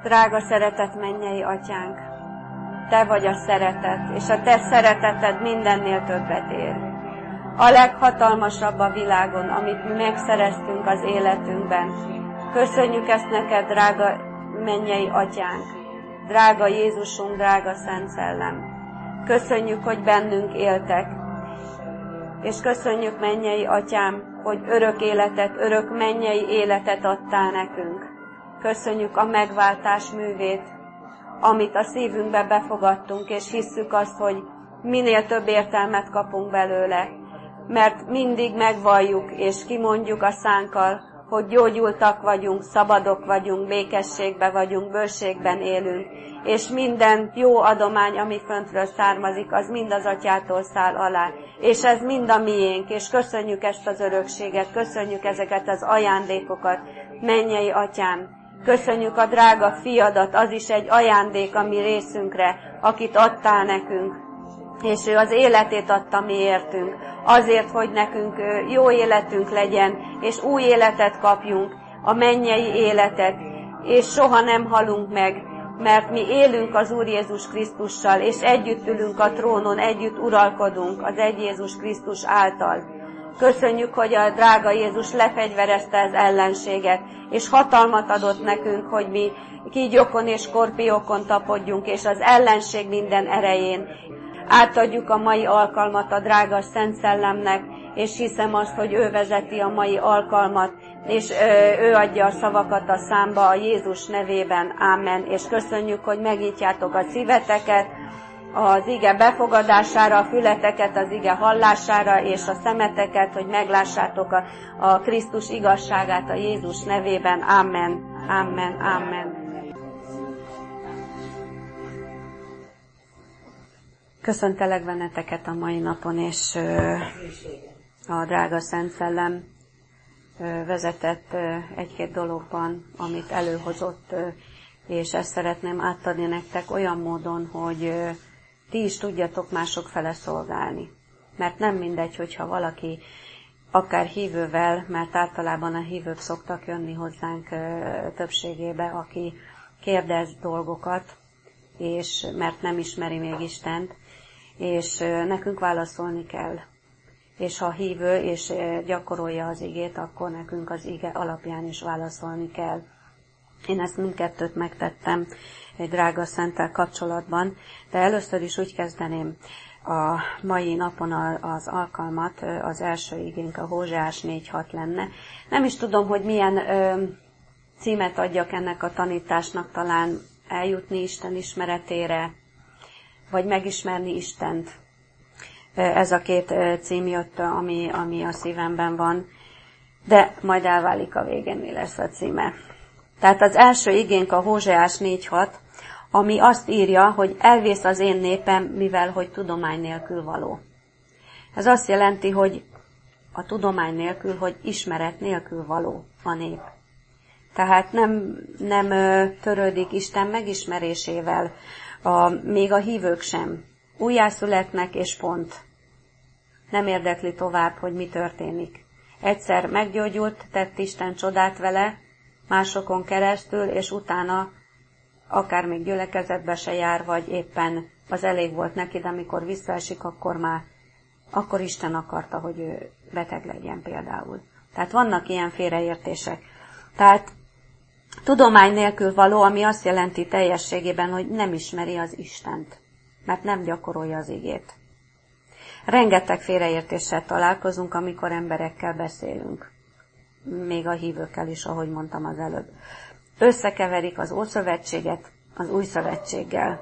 Drága szeretett mennyei Atyánk, Te vagy a szeretet, és a Te szereteted mindennél többet ér. A leghatalmasabb a világon, amit mi megszereztünk az életünkben. Köszönjük ezt neked, drága mennyei Atyánk, drága Jézusunk, drága Szent Szellem. Köszönjük, hogy bennünk éltek, és köszönjük, mennyei Atyám, hogy örök életet, örök mennyei életet adtál nekünk. Köszönjük a megváltás művét, amit a szívünkbe befogadtunk, és hisszük azt, hogy minél több értelmet kapunk belőle, mert mindig megvalljuk és kimondjuk a szánkkal, hogy gyógyultak vagyunk, szabadok vagyunk, békességben vagyunk, bőségben élünk, és minden jó adomány, ami föntről származik, az mind az Atyától száll alá, és ez mind a miénk, és köszönjük ezt az örökséget, köszönjük ezeket az ajándékokat, mennyei Atyám, köszönjük a drága fiadat, az is egy ajándék a mi részünkre, akit adtál nekünk, és ő az életét adta mi értünk, azért, hogy nekünk jó életünk legyen, és új életet kapjunk, a mennyei életet, és soha nem halunk meg, mert mi élünk az Úr Jézus Krisztussal, és együtt ülünk a trónon, együtt uralkodunk az egy Jézus Krisztus által. Köszönjük, hogy a drága Jézus lefegyverezte az ellenséget, és hatalmat adott nekünk, hogy mi kígyókon és skorpiókon tapodjunk, és az ellenség minden erején. Átadjuk a mai alkalmat a drága Szent Szellemnek, és hiszem azt, hogy ő vezeti a mai alkalmat, és ő adja a szavakat a számba a Jézus nevében. Ámen. És köszönjük, hogy megnyitjátok a szíveteket az ige befogadására, a fületeket az ige hallására, és a szemeteket, hogy meglássátok a Krisztus igazságát a Jézus nevében. Ámen. Ámen. Ámen. Köszöntelek benneteket a mai napon, és a drága Szent Szellem vezetett egy-két dologban, amit előhozott, és ezt szeretném átadni nektek olyan módon, hogy ti is tudjatok mások fele szolgálni. Mert nem mindegy, hogyha valaki akár hívővel, mert általában a hívők szoktak jönni hozzánk többségébe, aki kérdez dolgokat, és mert nem ismeri még Istent, és nekünk válaszolni kell. És ha hívő és gyakorolja az igét, akkor nekünk az ige alapján is válaszolni kell. Én ezt mindkettőt megtettem egy drága Szenttel kapcsolatban, de először is úgy kezdeném a mai napon az alkalmat, az első igénk a Hóseás 4.6 lenne. Nem is tudom, hogy milyen címet adjak ennek a tanításnak, talán eljutni Isten ismeretére, vagy megismerni Istent. Ez a két cím jött, ami a szívemben van, de majd elválik a végén, mi lesz a címe. Tehát az első igénk a Hóseás 4.6, ami azt írja, hogy elvész az én népem, mivel hogy tudomány nélkül való. Ez azt jelenti, hogy a tudomány nélkül, hogy ismeret nélkül való a nép. Tehát nem törődik Isten megismerésével, még a hívők sem. Újjászületnek és pont. Nem érdekli tovább, hogy mi történik. Egyszer meggyógyult, tett Isten csodát vele, másokon keresztül, és utána akár még gyülekezetbe se jár, vagy éppen az elég volt neki, de amikor visszaesik, akkor Isten akarta, hogy ő beteg legyen például. Tehát vannak ilyen félreértések. Tehát tudomány nélkül való, ami azt jelenti teljességében, hogy nem ismeri az Istent, mert nem gyakorolja az igét. Rengeteg félreértéssel találkozunk, amikor emberekkel beszélünk. Még a hívőkkel is, ahogy mondtam az előbb. Összekeverik az Ószövetséget az Új Szövetséggel.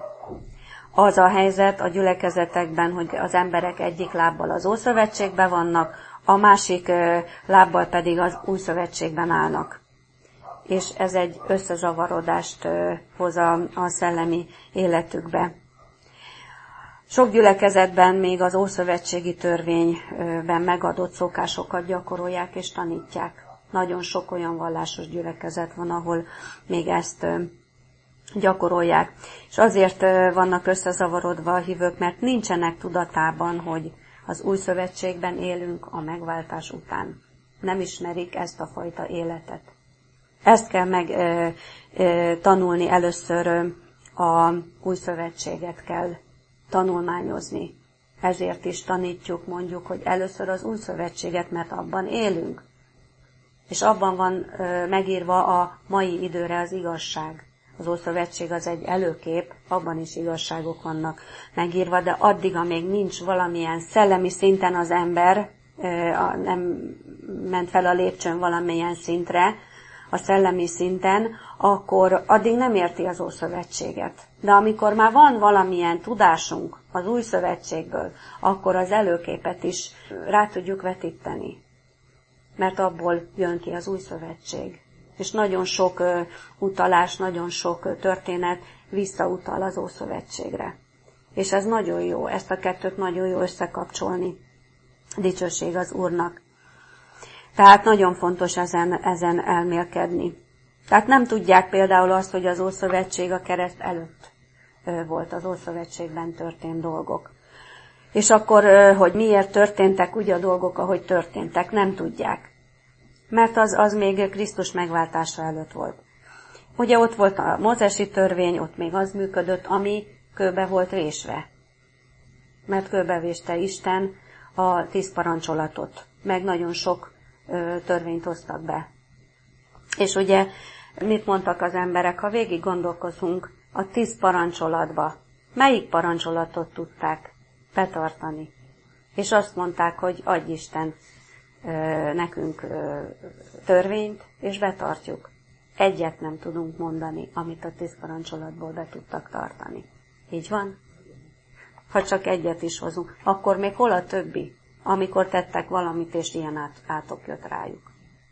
Az a helyzet a gyülekezetekben, hogy az emberek egyik lábbal az Ószövetségben vannak, a másik lábbal pedig az Új Szövetségben állnak. És ez egy összezavarodást hoz a szellemi életükbe. Sok gyülekezetben még az ószövetségi törvényben megadott szokásokat gyakorolják és tanítják. Nagyon sok olyan vallásos gyülekezet van, ahol még ezt gyakorolják. És azért vannak összezavarodva a hívők, mert nincsenek tudatában, hogy az új szövetségben élünk a megváltás után. Nem ismerik ezt a fajta életet. Ezt kell meg tanulni először, a új szövetséget kell tanulmányozni. Ezért is tanítjuk, mondjuk, hogy először az új szövetséget, mert abban élünk. És abban van megírva a mai időre az igazság. Az Ószövetség az egy előkép, abban is igazságok vannak megírva, de addig, amíg nincs valamilyen szellemi szinten az ember, nem ment fel a lépcsőn valamilyen szintre, a szellemi szinten, akkor addig nem érti az Ószövetséget. De amikor már van valamilyen tudásunk az Új Szövetségből, akkor az előképet is rá tudjuk vetíteni. Mert abból jön ki az Új Szövetség. És nagyon sok utalás, nagyon sok történet visszautal az Ószövetségre. És ez nagyon jó, ezt a kettőt nagyon jó összekapcsolni. Dicsőség az Úrnak. Tehát nagyon fontos ezen elmélkedni. Tehát nem tudják például azt, hogy az Ószövetség a kereszt előtt volt, az Ószövetségben történt dolgok. És akkor, hogy miért történtek úgy a dolgok, ahogy történtek, nem tudják. Mert az még Krisztus megváltása előtt volt. Ugye ott volt a mózesi törvény, ott még az működött, ami kőbe volt vésve. Mert kőbevéste Isten a 10 parancsolatot. Meg nagyon sok törvényt hoztak be. És ugye mit mondtak az emberek, ha végig gondolkozunk a 10 parancsolatba, melyik parancsolatot tudták betartani? És azt mondták, hogy adj Isten nekünk törvényt, és betartjuk. Egyet nem tudunk mondani, amit a 10 parancsolatból be tudtak tartani. Így van? Ha csak egyet is hozunk, akkor még hol a többi, amikor tettek valamit, és ilyen átok jött rájuk.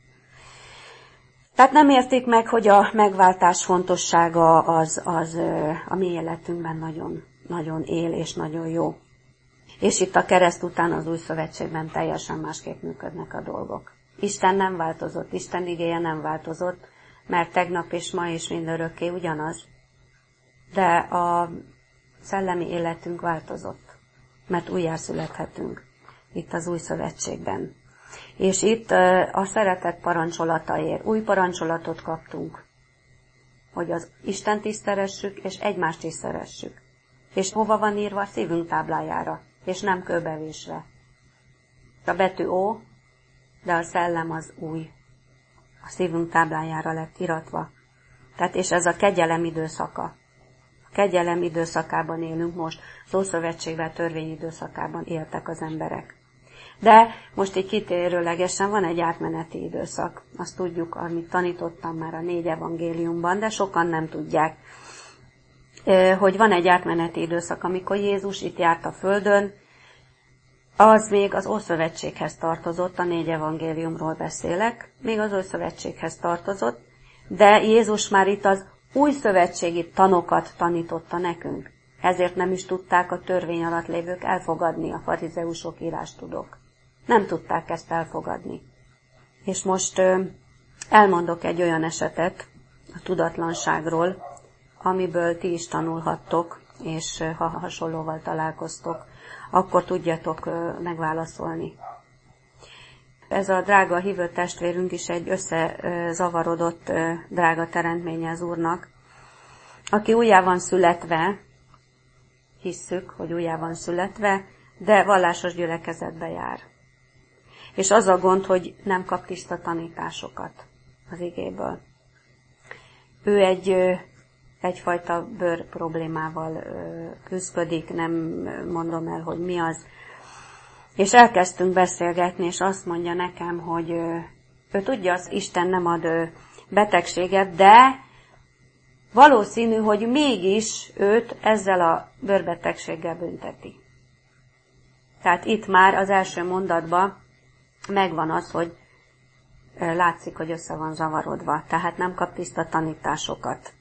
Tehát nem értik meg, hogy a megváltás fontossága az a mi életünkben nagyon, nagyon él, és nagyon jó. És itt a kereszt után az Új Szövetségben teljesen másképp működnek a dolgok. Isten nem változott, Isten igéje nem változott, mert tegnap és ma és mindörökké ugyanaz. De a szellemi életünk változott, mert újjászülethetünk itt az Új Szövetségben. És itt a szeretet parancsolataért új parancsolatot kaptunk, hogy az Istent is szeressük, és egymást is szeressük. És hova van írva? A szívünk táblájára, és nem kőbevésve. A betű ó, de a szellem az új. A szívünk táblájára lett iratva. Tehát, és ez a kegyelem időszaka. A kegyelem időszakában élünk most. Az Ószövetségben, törvény időszakában éltek az emberek. De most így kitérőlegesen van egy átmeneti időszak. Azt tudjuk, amit tanítottam már a 4 evangéliumban, de sokan nem tudják, hogy van egy átmeneti időszak, amikor Jézus itt járt a földön, az még az Ószövetséghez tartozott, a 4 evangéliumról beszélek, még az Ószövetséghez tartozott, de Jézus már itt az új szövetségi tanokat tanította nekünk. Ezért nem is tudták a törvény alatt lévők elfogadni, a farizeusok, írástudók. Nem tudták ezt elfogadni. És most elmondok egy olyan esetet a tudatlanságról, amiből ti is tanulhattok, és ha hasonlóval találkoztok, akkor tudjatok megválaszolni. Ez a drága hívő testvérünk is egy összezavarodott drága teremtménye az Úrnak, aki újjá van születve, hisszük, hogy újjá van születve, de vallásos gyülekezetbe jár. És az a gond, hogy nem kap tiszta tanításokat az igéből. Ő egyfajta bőr problémával küzdik, nem mondom el, hogy mi az. És elkezdtünk beszélgetni, és azt mondja nekem, hogy ő tudja, az Isten nem ad betegséget, de valószínű, hogy mégis őt ezzel a bőrbetegséggel bünteti. Tehát itt már az első mondatban megvan az, hogy látszik, hogy össze van zavarodva, tehát nem kap tiszta tanításokat.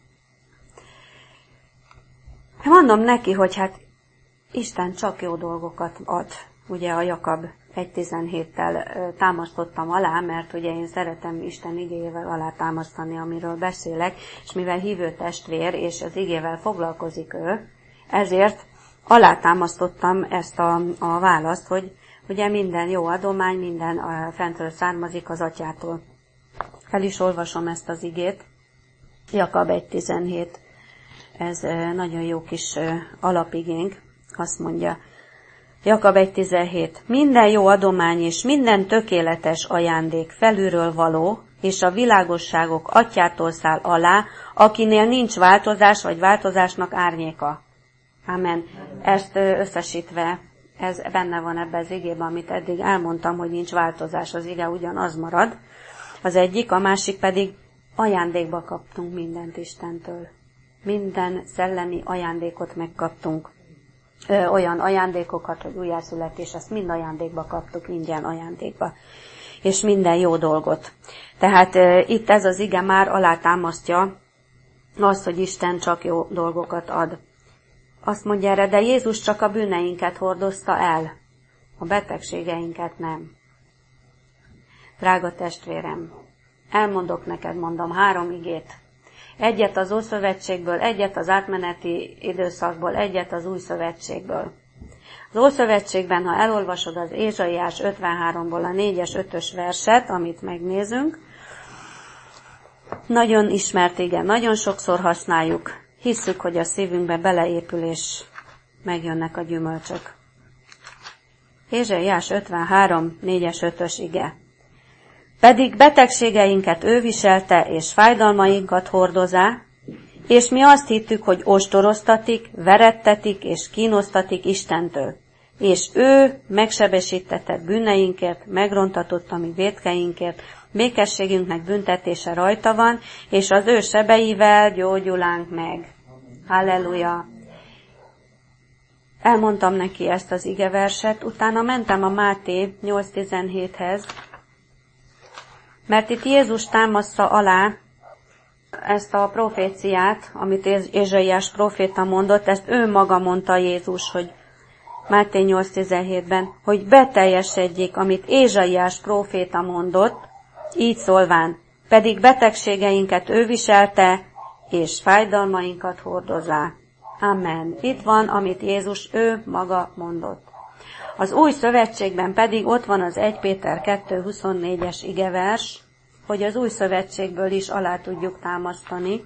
Mondom neki, hogy hát Isten csak jó dolgokat ad. Ugye a Jakab 1.17-tel támasztottam alá, mert ugye én szeretem Isten igéjével alátámasztani, amiről beszélek, és mivel hívő testvér, és az igével foglalkozik ő, ezért alátámasztottam ezt a választ, hogy ugye minden jó adomány, minden fentről származik az atyától. Fel is olvasom ezt az igét. Jakab 1.17. Ez nagyon jó kis alapigénk. Azt mondja, Jakab 1.17. Minden jó adomány és minden tökéletes ajándék felülről való, és a világosságok atyától száll alá, akinél nincs változás, vagy változásnak árnyéka. Amen. Ezt összesítve, ez benne van ebben az igében, amit eddig elmondtam, hogy nincs változás, az ige ugyanaz marad. Az egyik, a másik pedig ajándékba kaptunk mindent Istentől. Minden szellemi ajándékot megkaptunk. Olyan ajándékokat, hogy újjászületés, ezt mind ajándékba kaptuk, ingyen ajándékba. És minden jó dolgot. Tehát itt ez az ige már alátámasztja azt, hogy Isten csak jó dolgokat ad. Azt mondja erre, de Jézus csak a bűneinket hordozta el, a betegségeinket nem. Drága testvérem, elmondok neked, mondom, 3 igét. Egyet az Ószövetségből, egyet az átmeneti időszakból, egyet az Új Szövetségből. Az Ószövetségben, ha elolvasod az Ézsaiás 53-ból a 4-es, 5-ös verset, amit megnézünk, nagyon ismert, igen, nagyon sokszor használjuk. Hisszük, hogy a szívünkbe beleépül, és megjönnek a gyümölcsök. Ézsaiás 53, 4-es, 5-ös ige. Pedig betegségeinket ő viselte, és fájdalmainkat hordozá, és mi azt hittük, hogy ostoroztatik, verettetik és kínosztatik Istentől. És ő megsebesítetett bűneinkért, megrontatott a mi vétkeinkért, békességünknek büntetése rajta van, és az ő sebeivel gyógyulánk meg. Halleluja! Elmondtam neki ezt az igeverset, utána mentem a Máté 8.17-hez, mert itt Jézus támaszza alá ezt a proféciát, amit Ézsaiás proféta mondott, ezt ő maga mondta Jézus, hogy Máté 8.17-ben, hogy beteljesedjék, amit Ézsaiás proféta mondott, így szólván, pedig betegségeinket ő viselte, és fájdalmainkat hordozá. Amen. Itt van, amit Jézus ő maga mondott. Az Új Szövetségben pedig ott van az 1 Péter 2.24-es igevers, hogy az Új Szövetségből is alá tudjuk támasztani.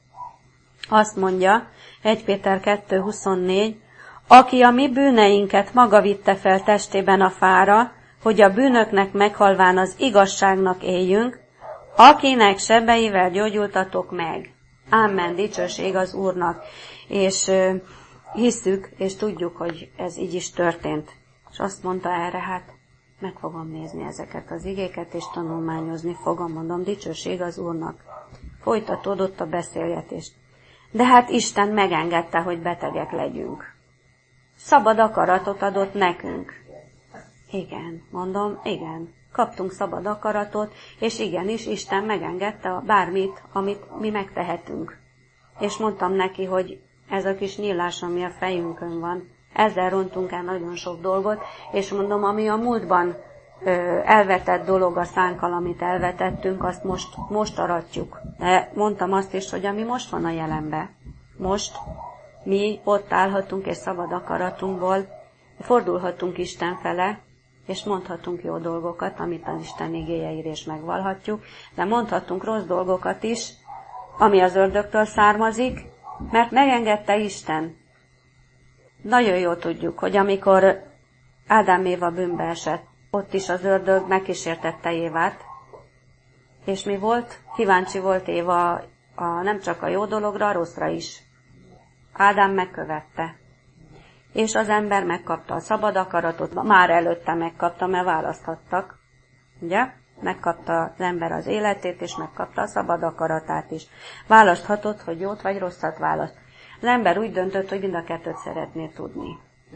Azt mondja, 1 Péter 2.24, aki a mi bűneinket maga vitte fel testében a fára, hogy a bűnöknek meghalván az igazságnak éljünk, akinek sebeivel gyógyultatok meg. Amen, dicsőség az Úrnak. És hisszük, és tudjuk, hogy ez így is történt. És azt mondta erre, hát meg fogom nézni ezeket az igéket, és tanulmányozni fogom, mondom, dicsőség az Úrnak. Folytatódott a beszélgetés. De hát Isten megengedte, hogy betegek legyünk. Szabad akaratot adott nekünk. Igen, mondom, igen. Kaptunk szabad akaratot, és igenis Isten megengedte bármit, amit mi megtehetünk. És mondtam neki, hogy ez a kis nyílás, ami a fejünkön van, ezzel rontunk el nagyon sok dolgot, és mondom, ami a múltban elvetett dolog a szánkkal, amit elvetettünk, azt most aratjuk. De mondtam azt is, hogy ami most van a jelenben, most mi ott állhatunk, és szabad akaratunkból fordulhatunk Isten fele, és mondhatunk jó dolgokat, amit az Isten igéjeire is megvalhatjuk, de mondhatunk rossz dolgokat is, ami az ördögtől származik, mert megengedte Isten. Nagyon jól tudjuk, hogy amikor Ádám Éva bűnbe esett, ott is az ördög megkísértette Évát, és mi volt? Kíváncsi volt Éva nem csak a jó dologra, a rosszra is. Ádám megkövette. És az ember megkapta a szabad akaratot, már előtte megkapta, mert választhattak. Ugye? Megkapta az ember az életét, és megkapta a szabad akaratát is. Választhatott, hogy jót vagy rosszat választ. Az ember úgy döntött, hogy mind a kettőt szeretné tudni.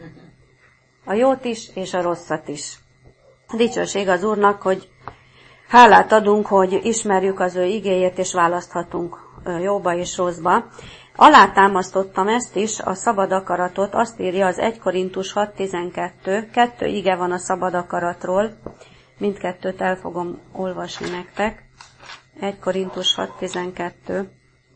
A jót is, és a rosszat is. Dicsőség az Úrnak, hogy hálát adunk, hogy ismerjük az ő igéjét, és választhatunk jóba és rosszba. Alátámasztottam ezt is, a szabad akaratot, azt írja az 1 Korintus 6.12, 2 ige van a szabad akaratról, mindkettőt el fogom olvasni nektek. 1 Korintus 6.12.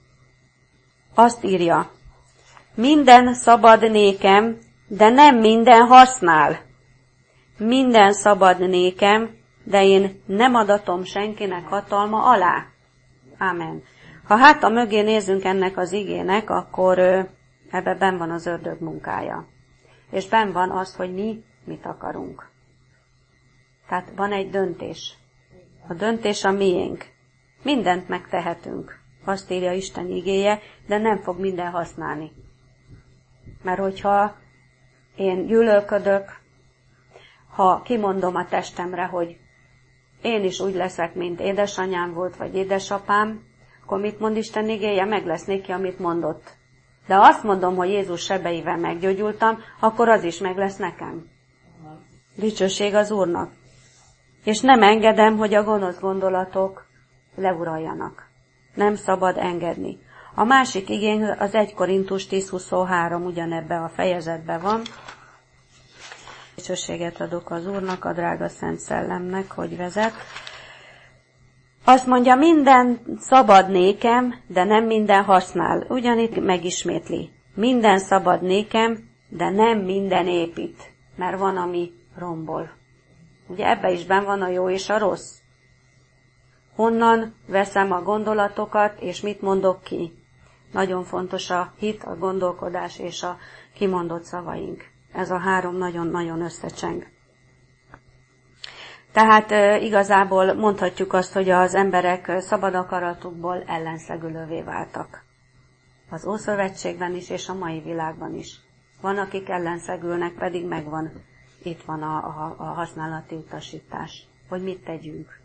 Azt írja, minden szabad nékem, de nem minden használ. Minden szabad nékem, de én nem adatom senkinek hatalma alá. Ámen. Ha hát a mögé nézünk ennek az igének, akkor ebben benn van az ördög munkája. És benn van az, hogy mi mit akarunk. Tehát van egy döntés. A döntés a miénk. Mindent megtehetünk. Azt írja Isten igéje, de nem fog minden használni. Mert hogyha én gyűlölködök, ha kimondom a testemre, hogy én is úgy leszek, mint édesanyám volt, vagy édesapám, akkor mit mond Isten igéje? Meg lesz néki, amit mondott. De ha azt mondom, hogy Jézus sebeivel meggyógyultam, akkor az is meg lesz nekem. Dicsőség az Úrnak. És nem engedem, hogy a gonosz gondolatok leuraljanak. Nem szabad engedni. A másik igény az 1 Korintus 10:23 ugyanebben a fejezetben van. Dicsőséget adok az Úrnak, a drága Szent Szellemnek, hogy vezet. Azt mondja, minden szabad nékem, de nem minden használ. Ugyanitt megismétli. Minden szabad nékem, de nem minden épít. Mert van, ami rombol. Ugye ebbe is benn van a jó és a rossz. Honnan veszem a gondolatokat, és mit mondok ki? Nagyon fontos a hit, a gondolkodás és a kimondott szavaink. Ez a 3 nagyon-nagyon összecseng. Tehát igazából mondhatjuk azt, hogy az emberek szabad akaratukból ellenszegülővé váltak. Az Ószövetségben is, és a mai világban is. Van, akik ellenszegülnek, pedig megvan. Itt van a használati utasítás, hogy mit tegyünk.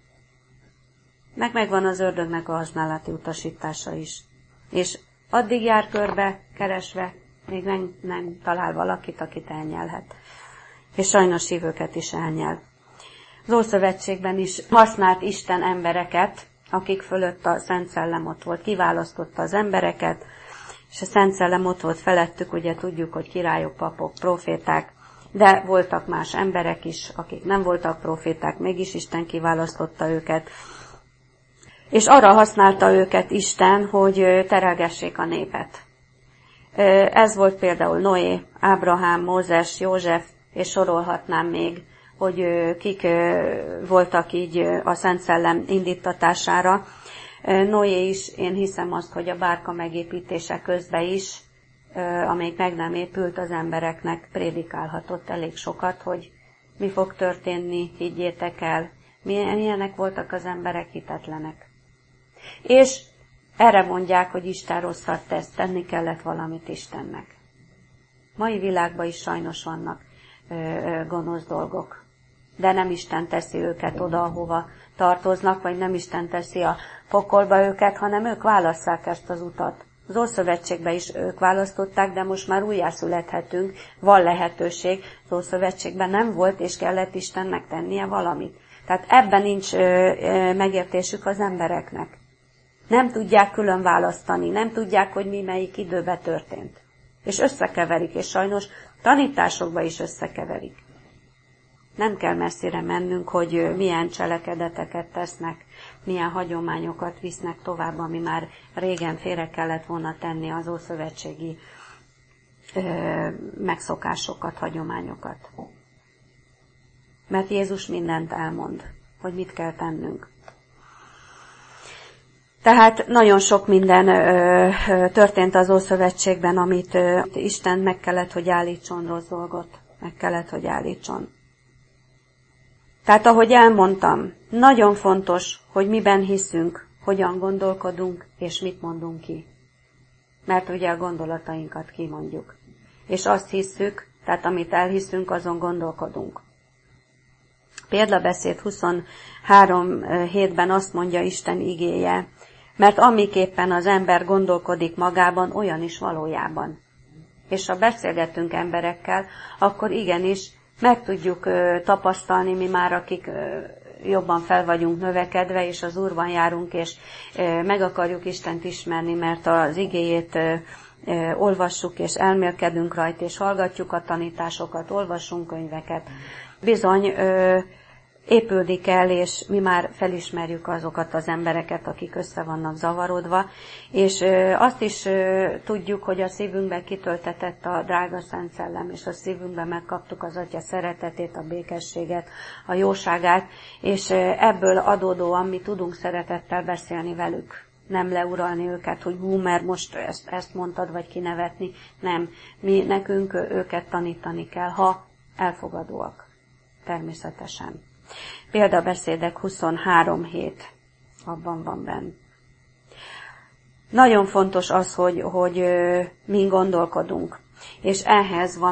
Megvan az ördögnek a használati utasítása is. És addig jár körbe, keresve, még nem talál valakit, akit elnyelhet. És sajnos hívőket is elnyel. Az Ószövetségben is használt Isten embereket, akik fölött a Szent Szellem ott volt. Kiválasztotta az embereket, és a Szent Szellem ott volt felettük, ugye tudjuk, hogy királyok, papok, proféták, de voltak más emberek is, akik nem voltak proféták, mégis Isten kiválasztotta őket. És arra használta őket Isten, hogy terelgessék a népet. Ez volt például Noé, Ábrahám, Mózes, József, és sorolhatnám még, hogy kik voltak így a Szent Szellem indítatására. Noé is, én hiszem azt, hogy a bárka megépítése közben is, amíg meg nem épült, az embereknek prédikálhatott elég sokat, hogy mi fog történni, higgyétek el. Milyenek voltak az emberek, hitetlenek. És erre mondják, hogy Isten rosszat tesz, tenni kellett valamit Istennek. Mai világban is sajnos vannak gonosz dolgok, de nem Isten teszi őket oda, ahova tartoznak, vagy nem Isten teszi a pokolba őket, hanem ők válasszák ezt az utat. Az Ószövetségben is ők választották, de most már újjászülethetünk, van lehetőség. Az Ószövetségben nem volt, és kellett Istennek tennie valamit. Tehát ebben nincs megértésük az embereknek. Nem tudják külön választani, nem tudják, hogy mi melyik időben történt. És összekeverik, és sajnos tanításokba is összekeverik. Nem kell messzire mennünk, hogy milyen cselekedeteket tesznek, milyen hagyományokat visznek tovább, ami már régen félre kellett volna tenni az ószövetségi megszokásokat, hagyományokat. Mert Jézus mindent elmond, hogy mit kell tennünk. Tehát nagyon sok minden történt az Ószövetségben, amit Isten meg kellett, hogy állítson rossz dolgot. Meg kellett, hogy állítson. Tehát ahogy elmondtam, nagyon fontos, hogy miben hiszünk, hogyan gondolkodunk, és mit mondunk ki. Mert ugye a gondolatainkat kimondjuk. És azt hisszük, tehát amit elhiszünk, azon gondolkodunk. Példabeszéd 23:7-ben azt mondja Isten igéje, mert amiképpen az ember gondolkodik magában, olyan is valójában. És ha beszélgetünk emberekkel, akkor igenis meg tudjuk tapasztalni, mi már, akik jobban fel vagyunk növekedve, és az Úrban járunk, és meg akarjuk Istent ismerni, mert az igéjét olvassuk, és elmélkedünk rajta, és hallgatjuk a tanításokat, olvassunk könyveket. Bizony, épülni kell, és mi már felismerjük azokat az embereket, akik össze vannak zavarodva, és azt is tudjuk, hogy a szívünkbe kitöltetett a drága Szent Szellem, és a szívünkben megkaptuk az Atya szeretetét, a békességet, a jóságát, és ebből adódóan mi tudunk szeretettel beszélni velük. Nem leuralni őket, hogy mert most ezt mondtad, vagy kinevetni. Nem. Nekünk őket tanítani kell, ha elfogadóak. Természetesen. Példabeszédek 23:7. Abban van benne. Nagyon fontos az, hogy mi gondolkodunk. És ehhez van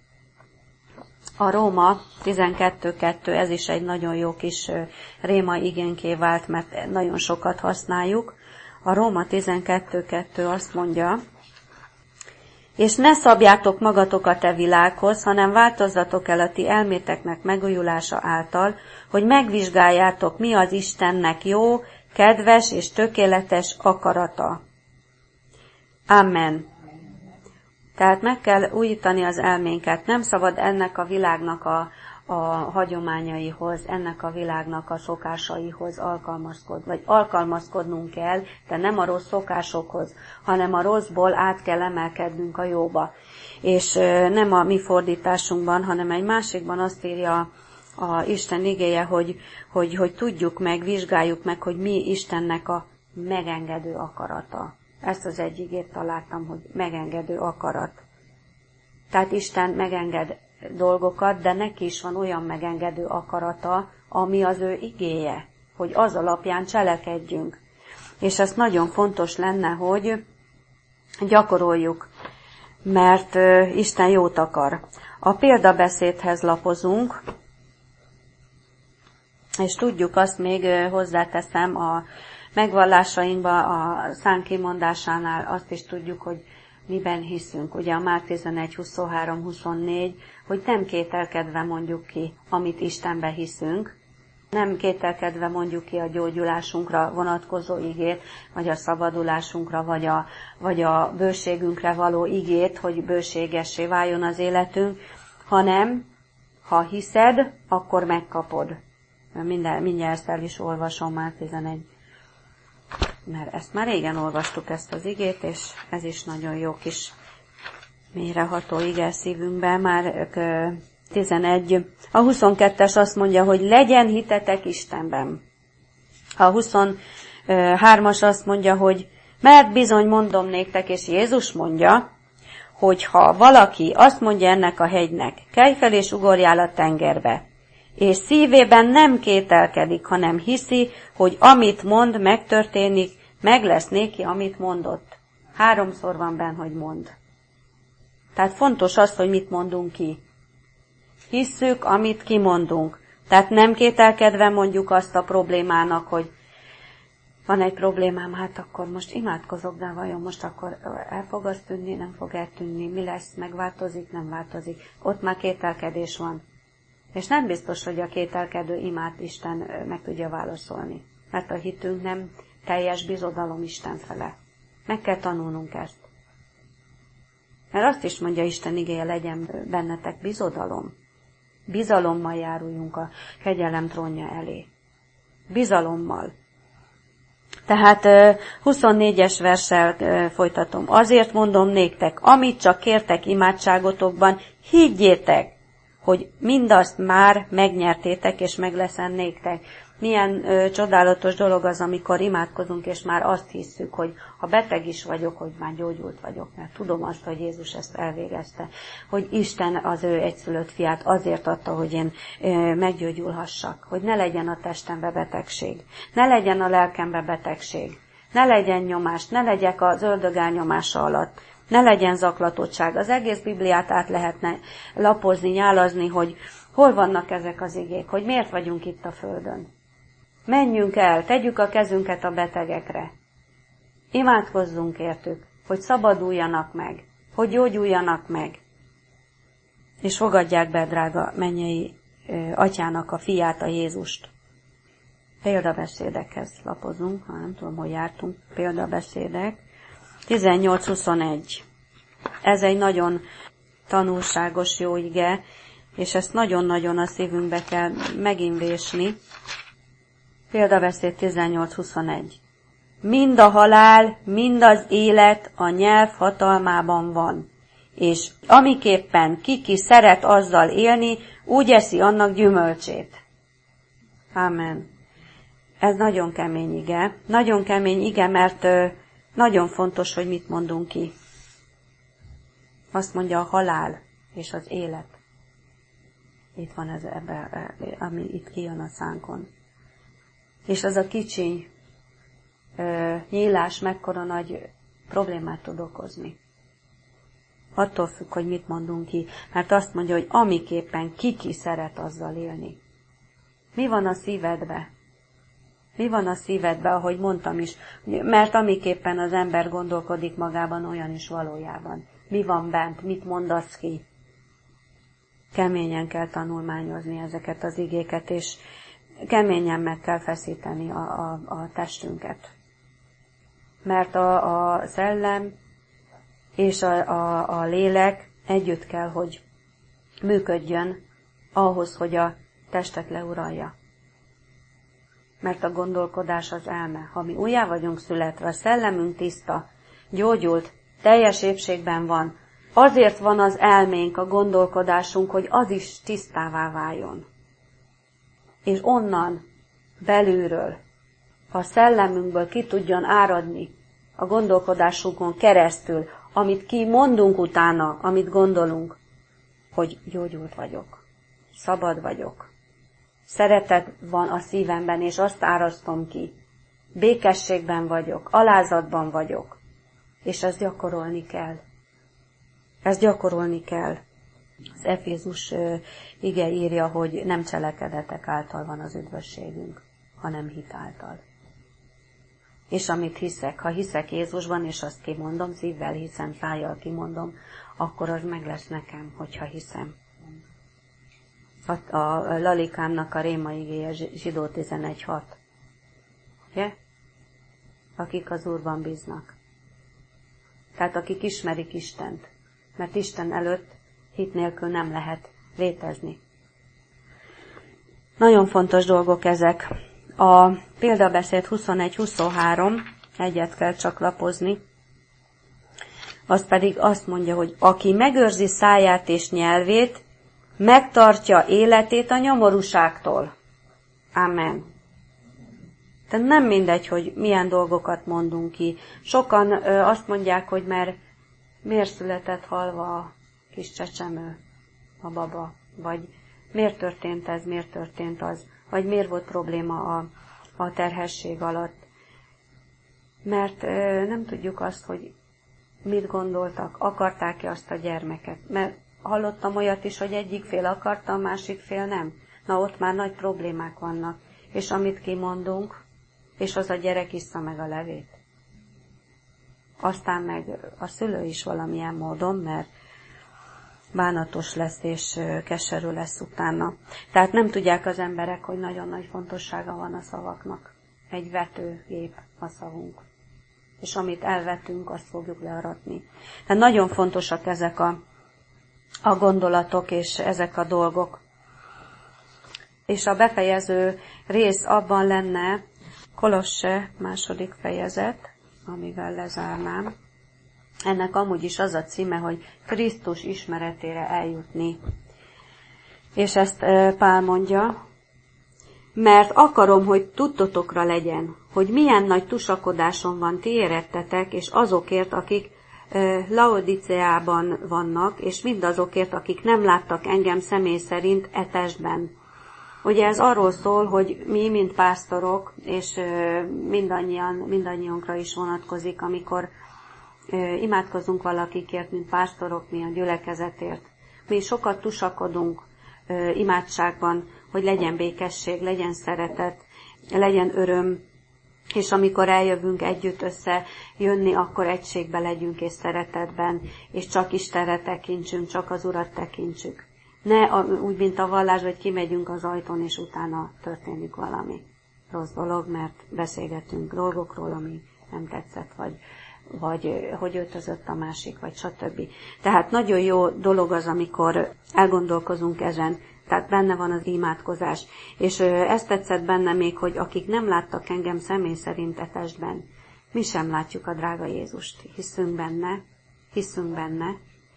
a Róma 12:2, ez is egy nagyon jó kis réma igénké vált, mert nagyon sokat használjuk. A Róma 12:2 azt mondja, és ne szabjátok magatokat e világhoz, hanem változzatok el a ti elméteknek megújulása által, hogy megvizsgáljátok, mi az Istennek jó, kedves és tökéletes akarata. Amen. Tehát meg kell újítani az elménket. Nem szabad ennek a világnak a hagyományaihoz, ennek a világnak a szokásaihoz alkalmazkodnunk kell, de nem a rossz szokásokhoz, hanem a rosszból át kell emelkednünk a jóba. És nem a mi fordításunkban, hanem egy másikban azt írja a Isten igéje, hogy tudjuk meg, vizsgáljuk meg, hogy mi Istennek a megengedő akarata. Ezt az egy igét találtam, hogy megengedő akarat. Tehát Isten megenged dolgokat, de neki is van olyan megengedő akarata, ami az ő igéje, hogy az alapján cselekedjünk. És ez nagyon fontos lenne, hogy gyakoroljuk, mert Isten jót akar. A példabeszédhez lapozunk, és tudjuk azt még hozzáteszem a megvallásainkba, a szánkimondásánál azt is tudjuk, hogy miben hiszünk. Ugye a Márk 11:23-24, hogy nem kételkedve mondjuk ki, amit Istenbe hiszünk, nem kételkedve mondjuk ki a gyógyulásunkra vonatkozó igét, vagy a szabadulásunkra, vagy a bőségünkre való igét, hogy bőségessé váljon az életünk, hanem ha hiszed, akkor megkapod. Mindjárt el is olvasom, már 11. Mert ezt már régen olvastuk, ezt az igét, és ez is nagyon jó kis mélyreható ige szívünkben. Már 11. A 22-es azt mondja, hogy legyen hitetek Istenben. A 23-as azt mondja, hogy mert bizony mondom néktek, és Jézus mondja, hogy ha valaki azt mondja ennek a hegynek, kelj fel és ugorjál a tengerbe, és szívében nem kételkedik, hanem hiszi, hogy amit mond, megtörténik, meg lesz néki, amit mondott. 3-szor van benne, hogy mond. Tehát fontos az, hogy mit mondunk ki. Hisszük, amit kimondunk. Tehát nem kételkedve mondjuk azt a problémának, hogy van egy problémám, hát akkor most imádkozok, de vajon most akkor el fog az tűnni, nem fog eltűnni, mi lesz, megváltozik, nem változik. Ott már kételkedés van. És nem biztos, hogy a kételkedő imát Isten meg tudja válaszolni. Mert a hitünk nem teljes bizodalom Isten fele. Meg kell tanulnunk ezt. Mert azt is mondja Isten igéje, legyen bennetek bizodalom. Bizalommal járuljunk a kegyelem trónja elé. Bizalommal. Tehát 24-es verssel folytatom. Azért mondom néktek, amit csak kértek imádságotokban, higgyétek, hogy mindazt már megnyertétek, és meg leszen néktek. Milyen csodálatos dolog az, amikor imádkozunk, és már azt hisszük, hogy ha beteg is vagyok, hogy már gyógyult vagyok, mert tudom azt, hogy Jézus ezt elvégezte, hogy Isten az ő egyszülött fiát azért adta, hogy én meggyógyulhassak, hogy ne legyen a testembe betegség, ne legyen a lelkembe betegség, ne legyen nyomás, ne legyek az ördög nyomása alatt, ne legyen zaklatottság. Az egész Bibliát át lehetne lapozni, nyálazni, hogy hol vannak ezek az igék, hogy miért vagyunk itt a földön. Menjünk el, tegyük a kezünket a betegekre. Imádkozzunk értük, hogy szabaduljanak meg, hogy gyógyuljanak meg. És fogadják be, drága mennyei atyának a fiát, a Jézust. Példabeszédekhez lapozunk, nem tudom, hogy jártunk. Példabeszédek. 18-21. Ez egy nagyon tanulságos jó ige, és ezt nagyon-nagyon a szívünkbe kell megint vésni. Példabeszéd 18:21. Mind a halál, mind az élet a nyelv hatalmában van, és amiképpen ki szeret azzal élni, úgy eszi annak gyümölcsét. Ámen. Ez nagyon kemény ige. Nagyon kemény ige, mert nagyon fontos, hogy mit mondunk ki. Azt mondja a halál és az élet. Itt van ez ami itt kijön a szánkon. És az a kicsi nyílás mekkora nagy problémát tud okozni. Attól függ, hogy mit mondunk ki. Mert azt mondja, hogy amiképpen ki szeret azzal élni. Mi van a szívedbe? Mi van a szívedbe, ahogy mondtam is? Mert amiképpen az ember gondolkodik magában, olyan is valójában. Mi van bent? Mit mondasz ki? Keményen kell tanulmányozni ezeket az igéket, és keményen meg kell feszíteni a testünket. Mert a szellem és a lélek együtt kell, hogy működjön ahhoz, hogy a testet leuralja. Mert a gondolkodás az elme. Ha mi újjá vagyunk születve, a szellemünk tiszta, gyógyult, teljes épségben van, azért van az elménk, a gondolkodásunk, hogy az is tisztává váljon. És onnan, belülről, a szellemünkből ki tudjon áradni a gondolkodásunkon keresztül, amit kimondunk utána, amit gondolunk, hogy gyógyult vagyok, szabad vagyok, szeretet van a szívemben, és azt árasztom ki, békességben vagyok, alázatban vagyok, és ezt gyakorolni kell. Ezt gyakorolni kell. Az Efézus ige írja, hogy nem cselekedetek által van az üdvösségünk, hanem hit által. És amit hiszek, ha hiszek Jézusban, és azt kimondom, szívvel hiszem, szájjal kimondom, akkor az meg lesz nekem, hogyha hiszem. A Lalikámnak a réma igéje Zsidó 11:6. Ugye? Akik az Úrban bíznak. Tehát akik ismerik Istent. Mert Isten előtt hit nélkül nem lehet létezni. Nagyon fontos dolgok ezek. A példabeszéd 21:23, egyet kell csak lapozni, az pedig azt mondja, hogy aki megőrzi száját és nyelvét, megtartja életét a nyomorúságtól. Amen. Tehát nem mindegy, hogy milyen dolgokat mondunk ki. Sokan azt mondják, hogy miért született halva a kis csecsemő, a baba, vagy miért történt ez, miért történt az, vagy miért volt probléma a terhesség alatt. Mert nem tudjuk azt, hogy mit gondoltak, akarták-e azt a gyermeket. Mert hallottam olyat is, hogy egyik fél akarta, a másik fél nem. Na, ott már nagy problémák vannak. És amit kimondunk, és az a gyerek issza meg a levét. Aztán meg a szülő is valamilyen módon, mert bánatos lesz és keserű lesz utána. Tehát nem tudják az emberek, hogy nagyon nagy fontossága van a szavaknak. Egy vetőgép a szavunk. És amit elvetünk, azt fogjuk learatni. Tehát nagyon fontosak ezek a gondolatok és ezek a dolgok. És a befejező rész abban lenne, Kolosse 2. fejezet, amivel lezárnám. Ennek amúgy is az a címe, hogy Krisztus ismeretére eljutni. És ezt Pál mondja, mert akarom, hogy tudtotokra legyen, hogy milyen nagy tusakodáson van ti érettetek, és azokért, akik Laodiceában vannak, és mindazokért, akik nem láttak engem személy szerint e testben. Ugye ez arról szól, hogy mi, mint pásztorok, és mindannyiunkra is vonatkozik, amikor imádkozunk valakikért, mint pásztorok, mi a gyülekezetért. Mi sokat tusakodunk imádságban, hogy legyen békesség, legyen szeretet, legyen öröm, és amikor eljövünk együtt összejönni, akkor egységben legyünk és szeretetben, és csak Istenre tekintsünk, csak az Urat tekintsük. Ne úgy, mint a vallás, hogy kimegyünk az ajtón, és utána történik valami rossz dolog, mert beszélgetünk dolgokról, ami nem tetszett, vagy vagy hogy öltözött a másik, vagy stb. Tehát nagyon jó dolog az, amikor elgondolkozunk ezen, tehát benne van az imádkozás. És ezt tetszett benne még, hogy akik nem láttak engem személy szerint e testben, mi sem látjuk a drága Jézust. Hiszünk benne,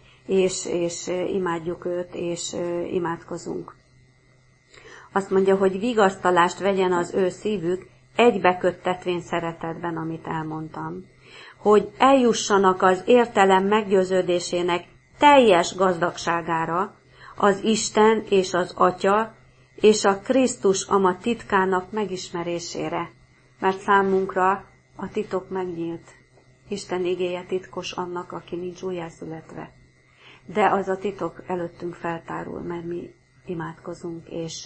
és imádjuk őt, és imádkozunk. Azt mondja, hogy vigasztalást vegyen az ő szívük egybeköttetvén szeretetben, amit elmondtam. Hogy eljussanak az értelem meggyőződésének teljes gazdagságára, az Isten és az Atya és a Krisztus ama titkának megismerésére. Mert számunkra a titok megnyílt. Isten igéje titkos annak, aki nincs újjászületve. De az a titok előttünk feltárul, mert mi imádkozunk, és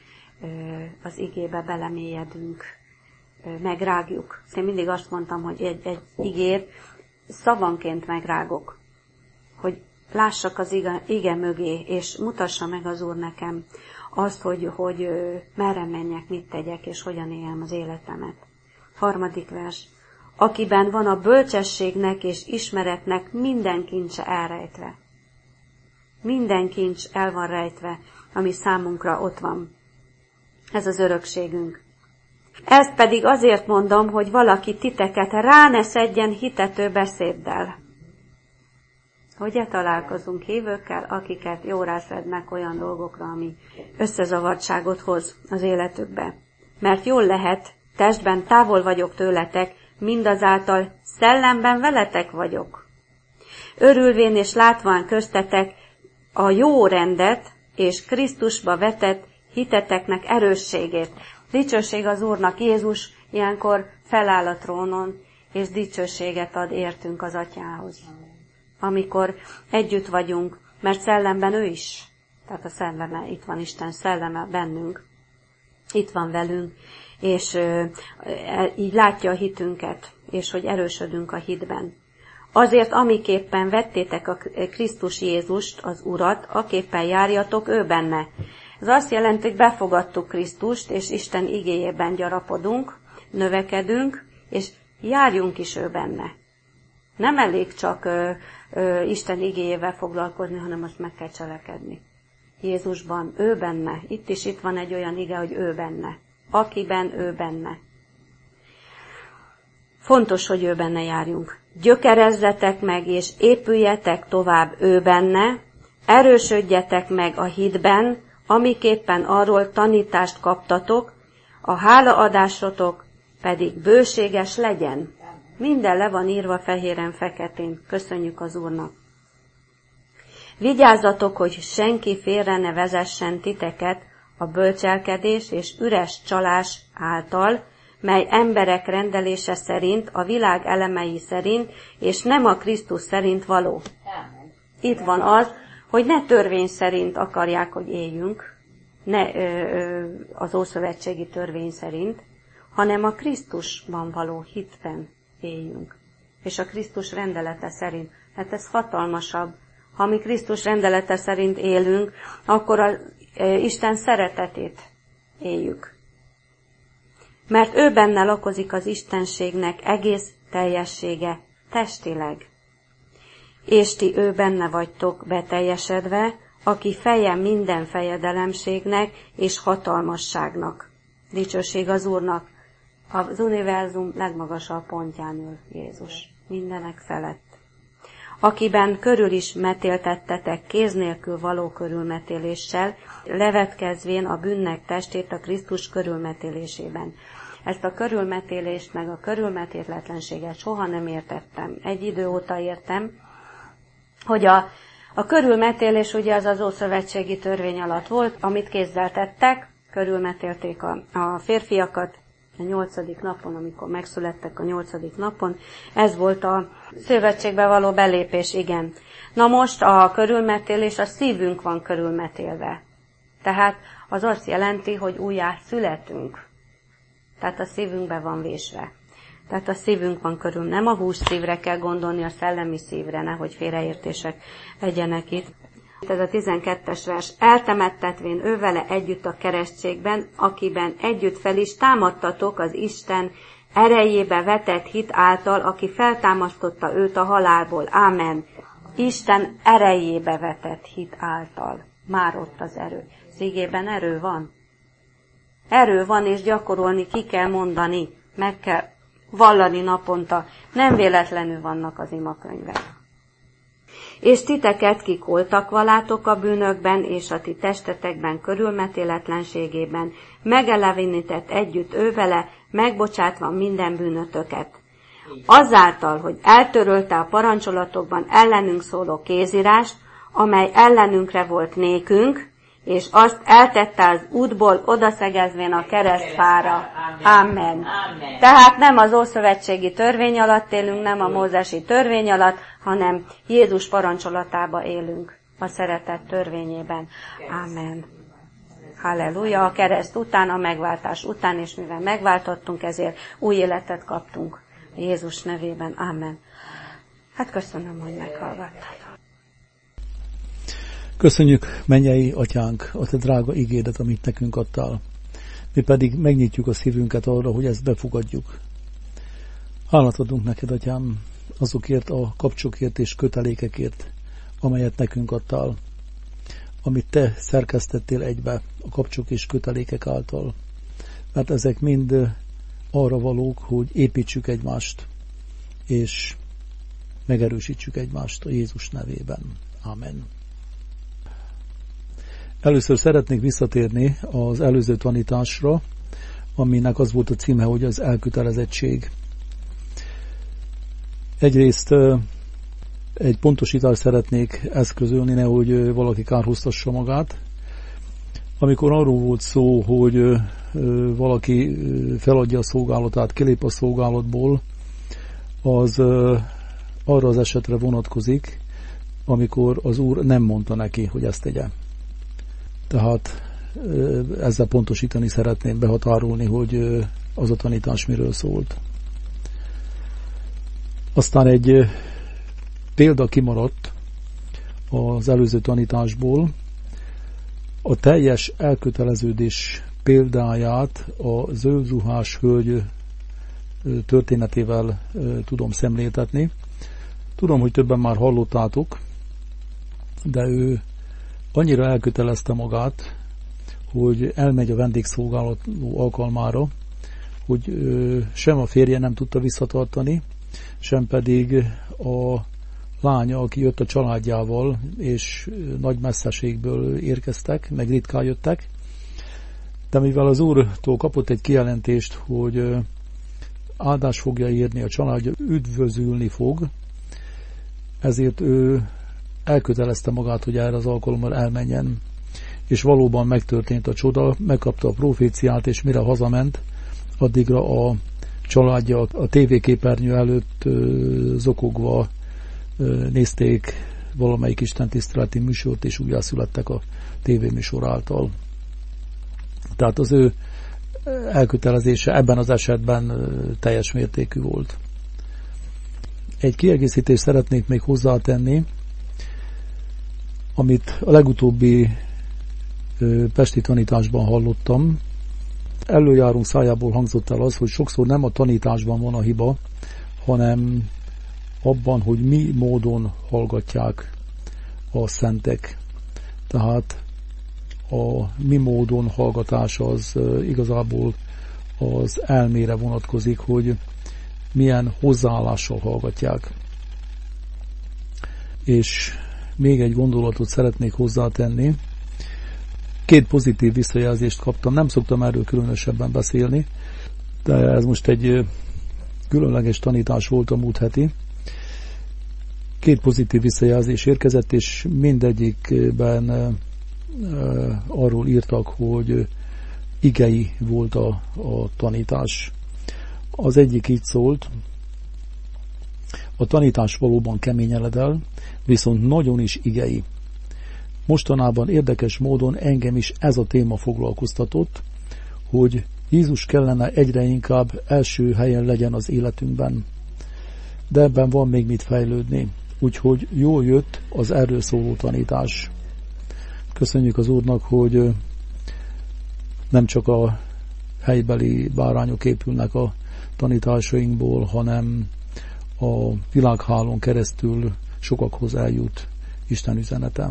az igébe belemélyedünk, megrágjuk. Én mindig azt mondtam, hogy egy igét szavanként megrágok, hogy lássak az ige mögé, és mutassa meg az Úr nekem azt, hogy merre menjek, mit tegyek, és hogyan éljem az életemet. 3. vers. Akiben van a bölcsességnek és ismeretnek minden kincse elrejtve. Minden kincs el van rejtve, ami számunkra ott van. Ez az örökségünk. Ezt pedig azért mondom, hogy valaki titeket rá ne szedjen hitető beszéddel. Ugye találkozunk hívőkkel, akiket jó rászednek olyan dolgokra, ami összezavartságot hoz az életükbe. Mert jól lehet, testben távol vagyok tőletek, mindazáltal szellemben veletek vagyok. Örülvén és látván köztetek a jó rendet és Krisztusba vetett hiteteknek erősségét. Dicsőség az Úrnak, Jézus ilyenkor feláll a trónon, és dicsőséget ad értünk az Atyához. Amikor együtt vagyunk, mert szellemben ő is, tehát a szelleme, itt van Isten szelleme bennünk, itt van velünk, és így látja a hitünket, és hogy erősödünk a hitben. Azért, amiképpen vettétek a Krisztus Jézust, az Urat, aképpen járjatok ő benne. Ez azt jelenti, hogy befogadtuk Krisztust, és Isten igéjében gyarapodunk, növekedünk, és járjunk is ő benne. Nem elég csak Isten igéjével foglalkozni, hanem azt meg kell cselekedni. Jézusban, ő benne. Itt van egy olyan ige, hogy ő benne. Akiben ő benne. Fontos, hogy ő benne járjunk. Gyökerezzetek meg, és épüljetek tovább ő benne, erősödjetek meg a hitben, amiképpen arról tanítást kaptatok, a hálaadásotok pedig bőséges legyen. Minden le van írva fehéren-feketén. Köszönjük az Úrnak. Vigyázzatok, hogy senki félre ne vezessen titeket a bölcselkedés és üres csalás által, mely emberek rendelése szerint, a világ elemei szerint, és nem a Krisztus szerint való. Itt van az, hogy ne törvény szerint akarják, hogy éljünk, ne az ószövetségi törvény szerint, hanem a Krisztusban való hitben éljünk. És a Krisztus rendelete szerint. Hát ez hatalmasabb. Ha mi Krisztus rendelete szerint élünk, akkor az Isten szeretetét éljük. Mert ő benne lakozik az istenségnek egész teljessége testileg. És ti ő benne vagytok beteljesedve, aki feje minden fejedelemségnek és hatalmasságnak. Dicsőség az Úrnak. Az univerzum legmagasabb pontján ül Jézus. Mindenek felett. Akiben körül is metéltettetek kéz nélkül való körülmetéléssel, levetkezvén a bűnnek testét a Krisztus körülmetélésében. Ezt a körülmetélést meg a körülmetéletlenséget soha nem értettem. Egy idő óta értem, hogy a körülmetélés ugye az ószövetségi törvény alatt volt, amit kézzel tettek, körülmetélték a férfiakat a 8. napon, amikor megszülettek a 8. napon. Ez volt a szövetségbe való belépés, igen. Na most a körülmetélés, a szívünk van körülmetélve. Tehát az azt jelenti, hogy újjá születünk. Tehát a szívünkbe van vésve. Tehát a szívünk van körül. Nem a hús szívre kell gondolni, a szellemi szívre, nehogy félreértések legyenek itt. Ez a 12-es vers. Eltemettetvén ő vele együtt a keresztségben, akiben együtt fel is támadtatok az Isten erejébe vetett hit által, aki feltámasztotta őt a halálból. Ámen. Isten erejébe vetett hit által. Már ott az erő. Az igében erő van. Erő van, és gyakorolni ki kell mondani, meg kell vallani naponta. Nem véletlenül vannak az imakönyvek. És titeket, kik oltakvalátok a bűnökben, és a ti testetekben körülmetéletlenségében, megelevenített együtt ővele, megbocsátva minden bűnötöket. Azáltal, hogy eltörölte a parancsolatokban ellenünk szóló kézírást, amely ellenünkre volt nékünk, és azt eltette az útból, odaszegezvén a keresztfára. Amen. Tehát nem az ószövetségi törvény alatt élünk, nem a mózesi törvény alatt, hanem Jézus parancsolatába élünk, a szeretet törvényében. Amen. Halleluja, a kereszt után, a megváltás után, és mivel megváltottunk, ezért új életet kaptunk Jézus nevében. Amen. Hát köszönöm, hogy meghallgattad. Köszönjük, mennyei Atyánk, a te drága igédet, amit nekünk adtál. Mi pedig megnyitjuk a szívünket arra, hogy ezt befogadjuk. Hálát adunk neked, Atyám, azokért a kapcsokért és kötelékekért, amelyet nekünk adtál, amit te szerkesztettél egybe a kapcsok és kötelékek által. Mert ezek mind arra valók, hogy építsük egymást, és megerősítsük egymást a Jézus nevében. Amen. Először szeretnék visszatérni az előző tanításra, aminek az volt a címe, hogy az elkötelezettség. Egyrészt egy pontosítást szeretnék eszközölni, nehogy valaki kárhoztassa magát. Amikor arról volt szó, hogy valaki feladja a szolgálatát, kilép a szolgálatból, az arra az esetre vonatkozik, amikor az Úr nem mondta neki, hogy ezt tegye. Tehát ezzel pontosítani szeretném, behatárolni, hogy az a tanítás miről szólt. Aztán egy példa kimaradt az előző tanításból. A teljes elköteleződés példáját a zöldruhás hölgy történetével tudom szemléltetni. Tudom, hogy többen már hallottátok, de ő annyira elkötelezte magát, hogy elmegy a vendégszolgálat alkalmára, hogy sem a férje nem tudta visszatartani, sem pedig a lánya, aki jött a családjával, és nagy messzeségből érkeztek, meg ritkán jöttek. De mivel az Úrtól kapott egy kijelentést, hogy áldás fogja érni a családja, üdvözülni fog, ezért ő elkötelezte magát, hogy erre az alkalommal elmenjen. És valóban megtörtént a csoda, megkapta a proféciát, és mire hazament, addigra a családja a tévéképernyő előtt zokogva nézték valamelyik istentiszteleti műsort, és újjászülettek a tévéműsor által. Tehát az ő elkötelezése ebben az esetben teljes mértékű volt. Egy kiegészítést szeretnék még hozzátenni, amit a legutóbbi pesti tanításban hallottam. Előjárunk szájából hangzott el az, hogy sokszor nem a tanításban van a hiba, hanem abban, hogy mi módon hallgatják a szentek. Tehát a mi módon hallgatás az igazából az elmére vonatkozik, hogy milyen hozzáállással hallgatják. És még egy gondolatot szeretnék hozzátenni. 2 pozitív visszajelzést kaptam, nem szoktam erről különösebben beszélni, de ez most egy különleges tanítás volt a múlt heti. 2 pozitív visszajelzés érkezett, és mindegyikben arról írtak, hogy igei volt a tanítás. Az egyik így szólt: a tanítás valóban keményeledel, viszont nagyon is igei. Mostanában érdekes módon engem is ez a téma foglalkoztatott, hogy Jézus kellene egyre inkább első helyen legyen az életünkben. De ebben van még mit fejlődni, úgyhogy jól jött az erről szóló tanítás. Köszönjük az Úrnak, hogy nem csak a helybeli bárányok épülnek a tanításainkból, hanem a világhálón keresztül sokakhoz eljut Isten üzenete.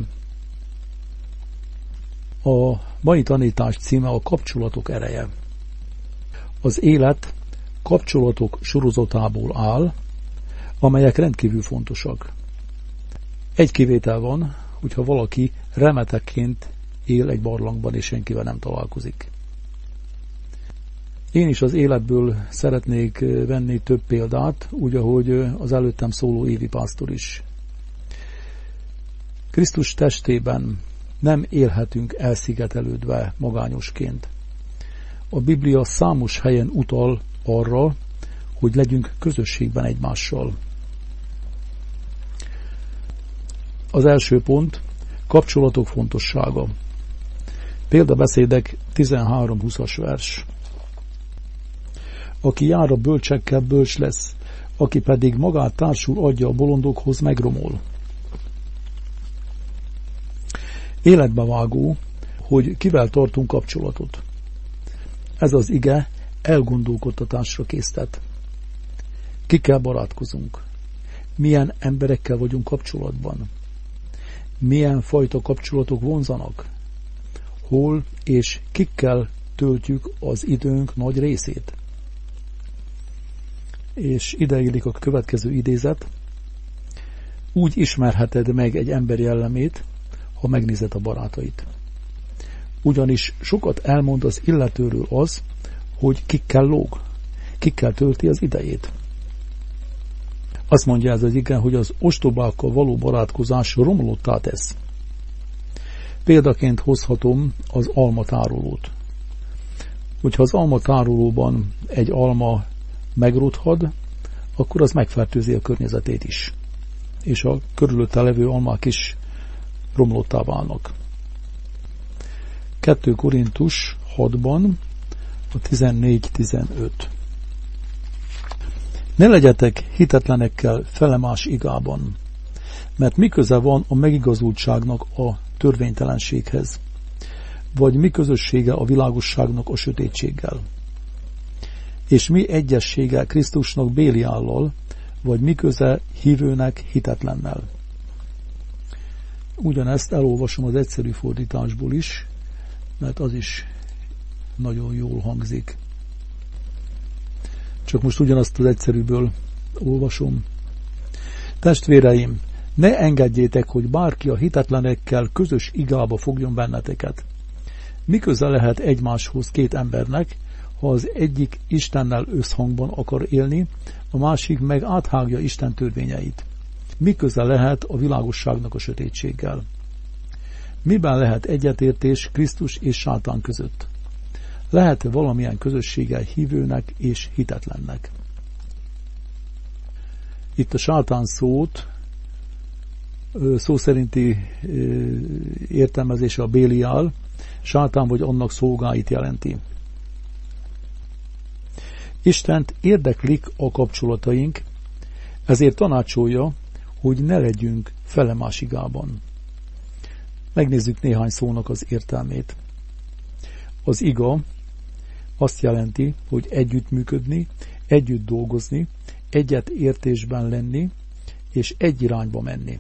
A mai tanítás címe a kapcsolatok ereje. Az élet kapcsolatok sorozatából áll, amelyek rendkívül fontosak. Egy kivétel van, hogyha valaki remeteként él egy barlangban, és senkivel nem találkozik. Én is az életből szeretnék venni több példát, úgy, ahogy az előttem szóló Évi pásztor is. Krisztus testében nem élhetünk elszigetelődve magányosként. A Biblia számos helyen utal arra, hogy legyünk közösségben egymással. Az első pont, kapcsolatok fontossága. Példabeszédek 13-20-as vers. Aki jár a bölcsekkel, bölcs lesz, aki pedig magát társul adja a bolondokhoz, megromol. Életbevágó, hogy kivel tartunk kapcsolatot. Ez az ige elgondolkodtatásra késztet. Kikkel barátkozunk? Milyen emberekkel vagyunk kapcsolatban? Milyen fajta kapcsolatok vonzanak? Hol és kikkel töltjük az időnk nagy részét? És ide illik a következő idézet. Úgy ismerheted meg egy ember jellemét, ha megnézed a barátait. Ugyanis sokat elmond az illetőről az, hogy kikkel lóg, kikkel tölti az idejét. Azt mondja ez az ige, hogy az ostobákkal való barátkozás romlottá tesz. Példaként hozhatom az almatárolót. Hogyha az almatárolóban egy alma megrothad, akkor az megfertőzi a környezetét is. És a körülötte levő almák is romlottá válnak. 2 Korintus 6-ban a 14-15. Ne legyetek hitetlenekkel felemás igában, mert mi köze van a megigazultságnak a törvénytelenséghez, vagy mi közössége a világosságnak a sötétséggel. És mi egyessége Krisztusnak Béliállal, vagy mi köze hívőnek hitetlennel. Ugyanezt elolvasom az egyszerű fordításból is, mert az is nagyon jól hangzik. Csak most ugyanazt az egyszerűből olvasom. Testvéreim, ne engedjétek, hogy bárki a hitetlenekkel közös igába fogjon benneteket. Mi köze lehet egymáshoz 2 embernek, ha az egyik Istennel összhangban akar élni, a másik meg áthágja Isten törvényeit? Mi köze lehet a világosságnak a sötétséggel? Miben lehet egyetértés Krisztus és sátán között? Lehet-e valamilyen közössége hívőnek és hitetlennek? Itt a sátán szót, szó szerinti értelmezése a Béliál, sátán vagy annak szolgáit jelenti. Istent érdeklik a kapcsolataink, ezért tanácsolja, hogy ne legyünk felemás igában. Megnézzük néhány szónak az értelmét. Az iga azt jelenti, hogy együttműködni, együtt dolgozni, egyet értésben lenni, és egy irányba menni.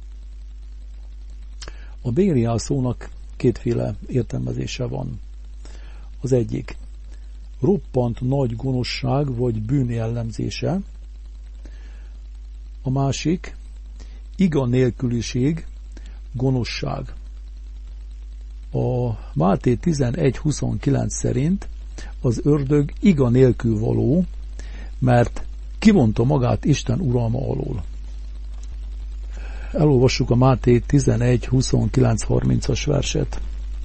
A Béliál szónak 2 értelmezése van. Az egyik roppant nagy gonoszság vagy bűn jellemzése, a másik iga nélküliség, gonoszság. A Máté 11.29 szerint az ördög iga nélkül való, mert kivonta magát Isten uralma alól. Elolvassuk a Máté 11.29-30-as verset.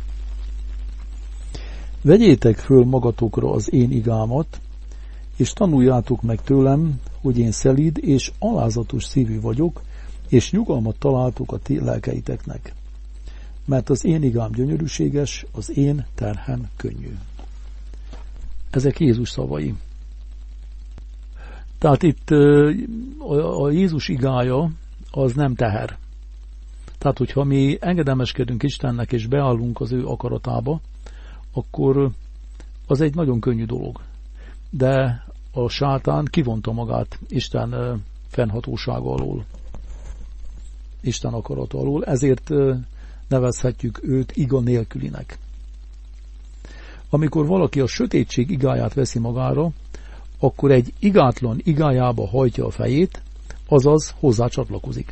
Vegyétek föl magatokra az én igámat, és tanuljátok meg tőlem, hogy én szelíd és alázatos szívű vagyok, és nyugalmat találtok a ti lelkeiteknek. Mert az én igám gyönyörűséges, az én terhem könnyű. Ezek Jézus szavai. Tehát itt a Jézus igája az nem teher. Tehát, hogyha mi engedelmeskedünk Istennek és beállunk az ő akaratába, akkor az egy nagyon könnyű dolog. De a sátán kivonta magát Isten fennhatósága alól, Isten akarata alól, ezért nevezhetjük őt iga nélkülinek. Amikor valaki a sötétség igáját veszi magára, akkor egy igátlan igájába hajtja a fejét, azaz hozzá csatlakozik.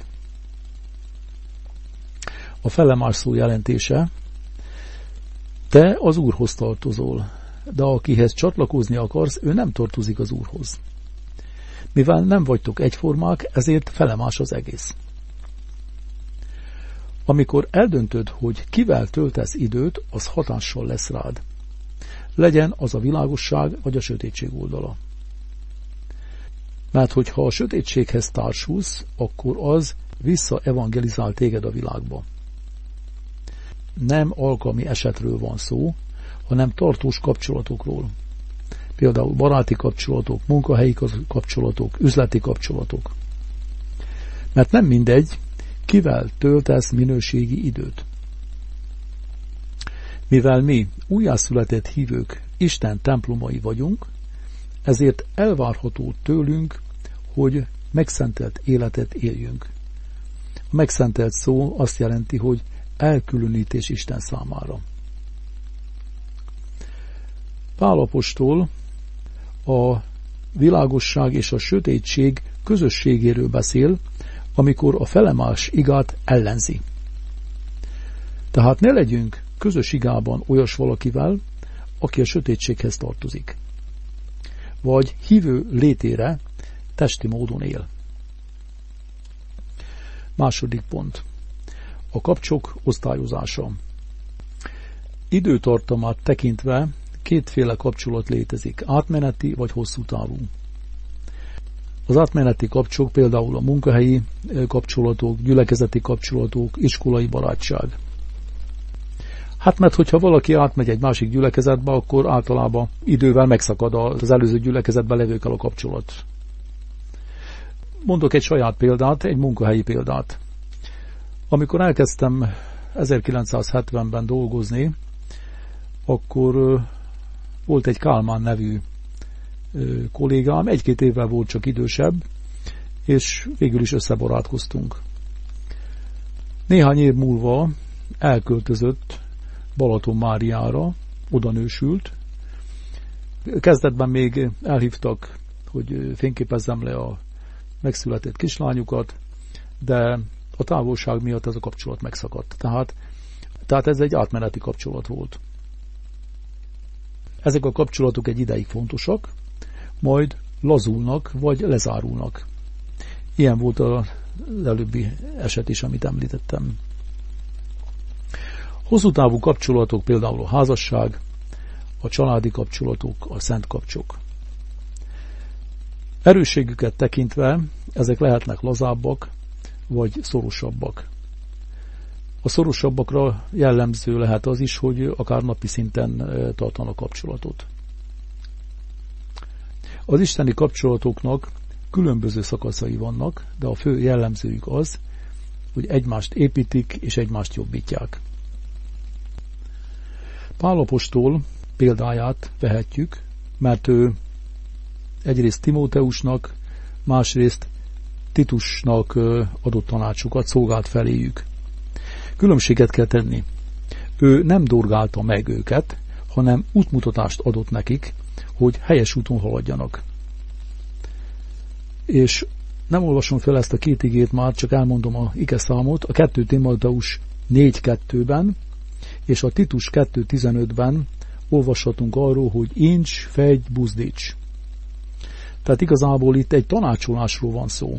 A felemás szó jelentése: te az Úrhoz tartozol, de akihez csatlakozni akarsz, ő nem tartozik az Úrhoz. Mivel nem vagytok egyformák, ezért felemás az egész. Amikor eldöntöd, hogy kivel töltesz időt, az hatással lesz rád. Legyen az a világosság vagy a sötétség oldala. Mert hogyha a sötétséghez társulsz, akkor az visszaevangelizál téged a világba. Nem alkalmi esetről van szó, hanem tartós kapcsolatokról. Például baráti kapcsolatok, munkahelyi kapcsolatok, üzleti kapcsolatok. Mert nem mindegy, kivel töltesz minőségi időt. Mivel mi újjászületett hívők Isten templomai vagyunk, ezért elvárható tőlünk, hogy megszentelt életet éljünk. A megszentelt szó azt jelenti, hogy elkülönítés Isten számára. Pál apostol a világosság és a sötétség közösségéről beszél, amikor a felemás igát ellenzi. Tehát ne legyünk közös igában olyas valakivel, aki a sötétséghez tartozik, vagy hívő létére testi módon él. Második pont. A kapcsok osztályozása. Időtartamát tekintve kétféle kapcsolat létezik, átmeneti vagy hosszú távú. Az átmeneti kapcsok például a munkahelyi kapcsolatok, gyülekezeti kapcsolatok, iskolai barátság. Hát mert hogyha valaki átmegy egy másik gyülekezetbe, akkor általában idővel megszakad az előző gyülekezetben levőkkel a kapcsolat. Mondok egy saját példát, egy munkahelyi példát. Amikor elkezdtem 1970-ben dolgozni, akkor volt egy Kálmán nevű kollégám, 1-2 évvel volt csak idősebb, és végül is összebarátkoztunk. Néhány év múlva elköltözött Balatonmáriára, oda nősült. Kezdetben még elhívtak, hogy fényképezzem le a megszületett kislányukat, de a távolság miatt ez a kapcsolat megszakadt. Tehát ez egy átmeneti kapcsolat volt. Ezek a kapcsolatok egy ideig fontosak, majd lazulnak, vagy lezárulnak. Ilyen volt az előbbi eset is, amit említettem. Hosszú távú kapcsolatok, például a házasság, a családi kapcsolatok, a szent kapcsok. Erősségüket tekintve ezek lehetnek lazábbak, vagy szorosabbak. A szorosabbakra jellemző lehet az is, hogy akár napi szinten tartanak kapcsolatot. Az isteni kapcsolatoknak különböző szakaszai vannak, de a fő jellemzőjük az, hogy egymást építik és egymást jobbítják. Pál apostol példáját vehetjük, mert ő egyrészt Timóteusnak, másrészt Titusnak adott tanácsokat, szolgált feléjük. Különbséget kell tenni. Ő nem dorgálta meg őket, hanem útmutatást adott nekik, hogy helyes úton haladjanak. És nem olvasom fel ezt a 2 igét már, csak elmondom a ige számot. A 2 Timóteus 4:2-ben és a Titus 2:15-ben olvashatunk arról, hogy incs, fegy, buzdíts. Tehát igazából itt egy tanácsolásról van szó.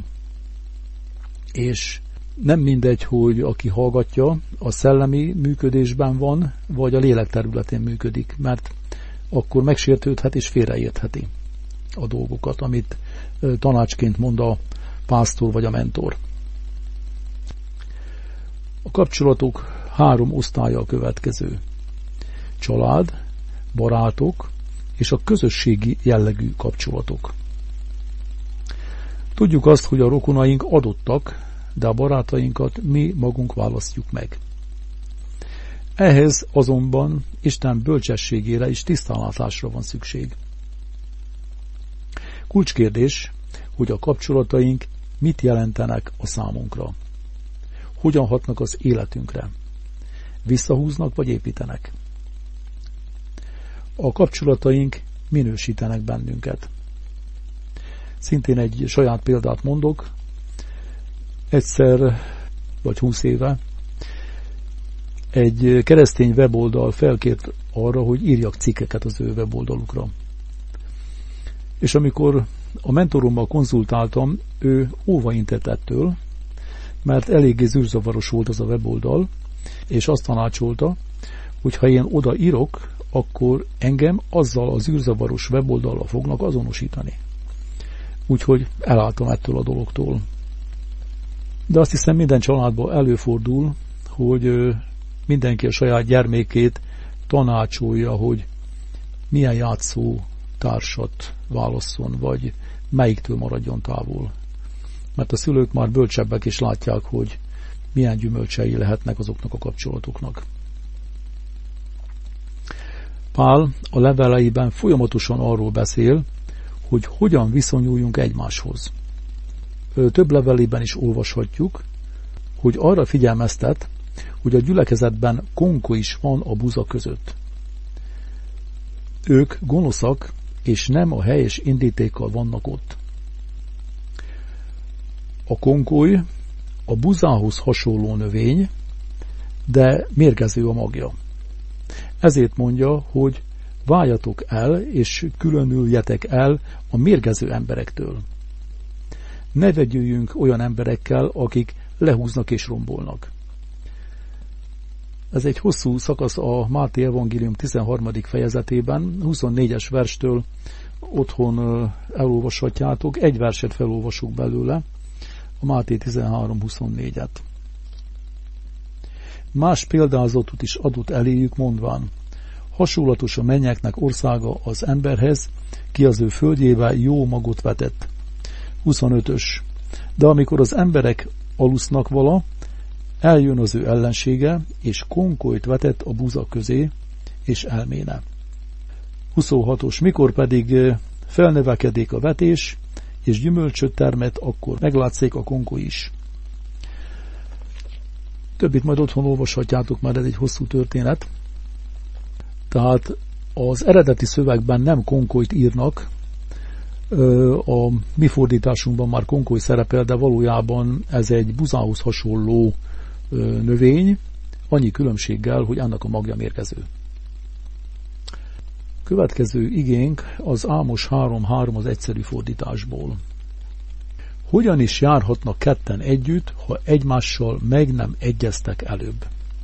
És nem mindegy, hogy aki hallgatja, a szellemi működésben van, vagy a lélek területén működik, mert akkor megsértődhet és félreértheti a dolgokat, amit tanácsként mond a pásztor vagy a mentor. A kapcsolatok 3 osztálya a következő. Család, barátok és a közösségi jellegű kapcsolatok. Tudjuk azt, hogy a rokonaink adottak, de a barátainkat mi magunk választjuk meg. Ehhez azonban Isten bölcsességére és tisztánlátásra van szükség. Kulcskérdés, hogy a kapcsolataink mit jelentenek a számunkra. Hogyan hatnak az életünkre. Visszahúznak vagy építenek. A kapcsolataink minősítenek bennünket. Szintén egy saját példát mondok. Egyszer, vagy 20 éve egy keresztény weboldal felkért arra, hogy írjak cikkeket az ő weboldalukra. És amikor a mentorommal konzultáltam, ő óvaintett ettől, mert eléggé zűrzavaros volt az a weboldal, és azt tanácsolta, hogy ha én oda írok, akkor engem azzal a zűrzavaros weboldallal fognak azonosítani. Úgyhogy elálltam ettől a dologtól. De azt hiszem, minden családban előfordul, hogy mindenki a saját gyermekét tanácsolja, hogy milyen játszó társat válasszon, vagy melyiktől maradjon távol. Mert a szülők már bölcsebbek és látják, hogy milyen gyümölcsei lehetnek azoknak a kapcsolatoknak. Pál a leveleiben folyamatosan arról beszél, hogy hogyan viszonyuljunk egymáshoz. Több levelében is olvashatjuk, hogy arra figyelmeztet, hogy a gyülekezetben konko is van a buza között. Ők gonoszak, és nem a helyes indítékkal vannak ott. A konkoly a buzához hasonló növény, de mérgező a magja. Ezért mondja, hogy váljatok el, és különüljetek el a mérgező emberektől. Ne vegyüljünk olyan emberekkel, akik lehúznak és rombolnak. Ez egy hosszú szakasz a Máté evangélium 13. fejezetében, 24-es verstől otthon elolvashatjátok, egy verset felolvasok belőle, a Máté 13.24-et. Más példázatot is adott eléjük, mondván: hasonlatos a mennyeknek országa az emberhez, ki az ő földjébe jó magot vetett. 25-ös. De amikor az emberek alusznak vala, eljön az ő ellensége, és konkolyt vetett a buza közé, és elméne. 26-os. Mikor pedig felnövekedik a vetés, és gyümölcsöt termet, akkor meglátszik a konkoly is. Többit majd otthon olvashatjátok, már ez egy hosszú történet. Tehát az eredeti szövegben nem konkolyt írnak, a mi fordításunkban már konkoly szerepel, de valójában ez egy buzához hasonló növény, annyi különbséggel, hogy annak a magja mérgező. Következő igénk az Ámos 3.3 az egyszerű fordításból. Hogyan is járhatnak ketten együtt, ha egymással meg nem egyeztek előbb?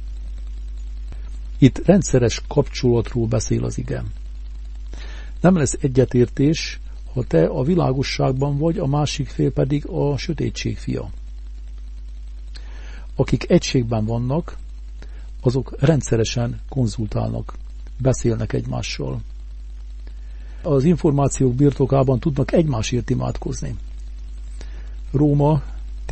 Itt rendszeres kapcsolatról beszél az ige. Nem lesz egyetértés, ha te a világosságban vagy, a másik fél pedig a sötétség fia. Akik egységben vannak, azok rendszeresen konzultálnak, beszélnek egymással. Az információk birtokában tudnak egymásért imádkozni. Róma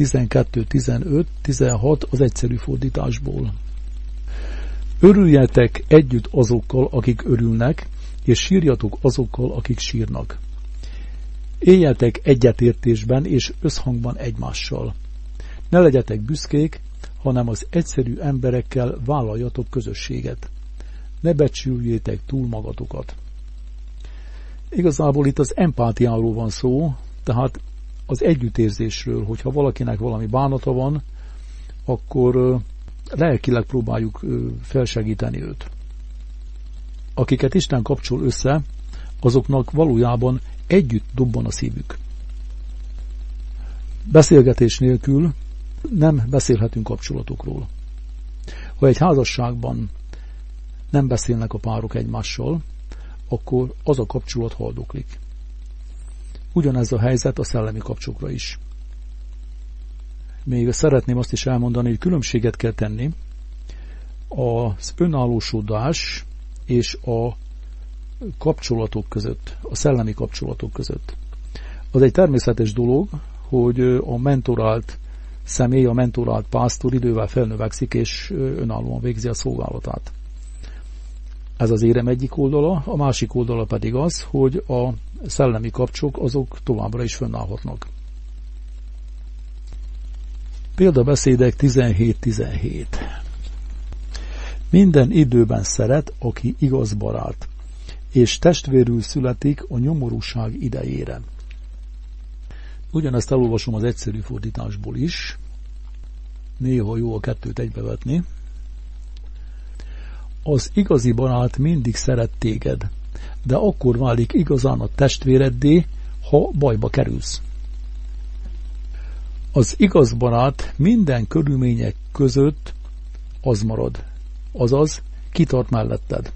12.15-16 az egyszerű fordításból. Örüljetek együtt azokkal, akik örülnek, és sírjatok azokkal, akik sírnak. Éljetek egyetértésben és összhangban egymással. Ne legyetek büszkék, hanem az egyszerű emberekkel vállaljatok közösséget. Ne becsüljétek túl magatokat. Igazából itt az empátiáról van szó, tehát az együttérzésről, hogyha valakinek valami bánata van, akkor lelkileg próbáljuk felsegíteni őt. Akiket Isten kapcsol össze, azoknak valójában együtt dobban a szívük. Beszélgetés nélkül nem beszélhetünk kapcsolatokról. Ha egy házasságban nem beszélnek a párok egymással, akkor az a kapcsolat haldoklik. Ugyanez a helyzet a szellemi kapcsolatokra is. Még szeretném azt is elmondani, hogy különbséget kell tenni az önállósodás és a kapcsolatok között, a szellemi kapcsolatok között. Az egy természetes dolog, hogy a mentorált személy, a mentorált pásztor idővel felnövekszik és önállóan végzi a szolgálatát. Ez az érem egyik oldala, a másik oldala pedig az, hogy a szellemi kapcsok azok továbbra is fönnállhatnak. Példabeszédek 17:17. Minden időben szeret, aki igaz barát, és testvérül születik a nyomorúság idejére. Ugyanezt elolvasom az egyszerű fordításból is. Néha jó a kettőt egybevetni. Az igazi barát mindig szeret téged, de akkor válik igazán a testvéreddé, ha bajba kerülsz. Az igaz barát minden körülmények között az marad, azaz kitart melletted.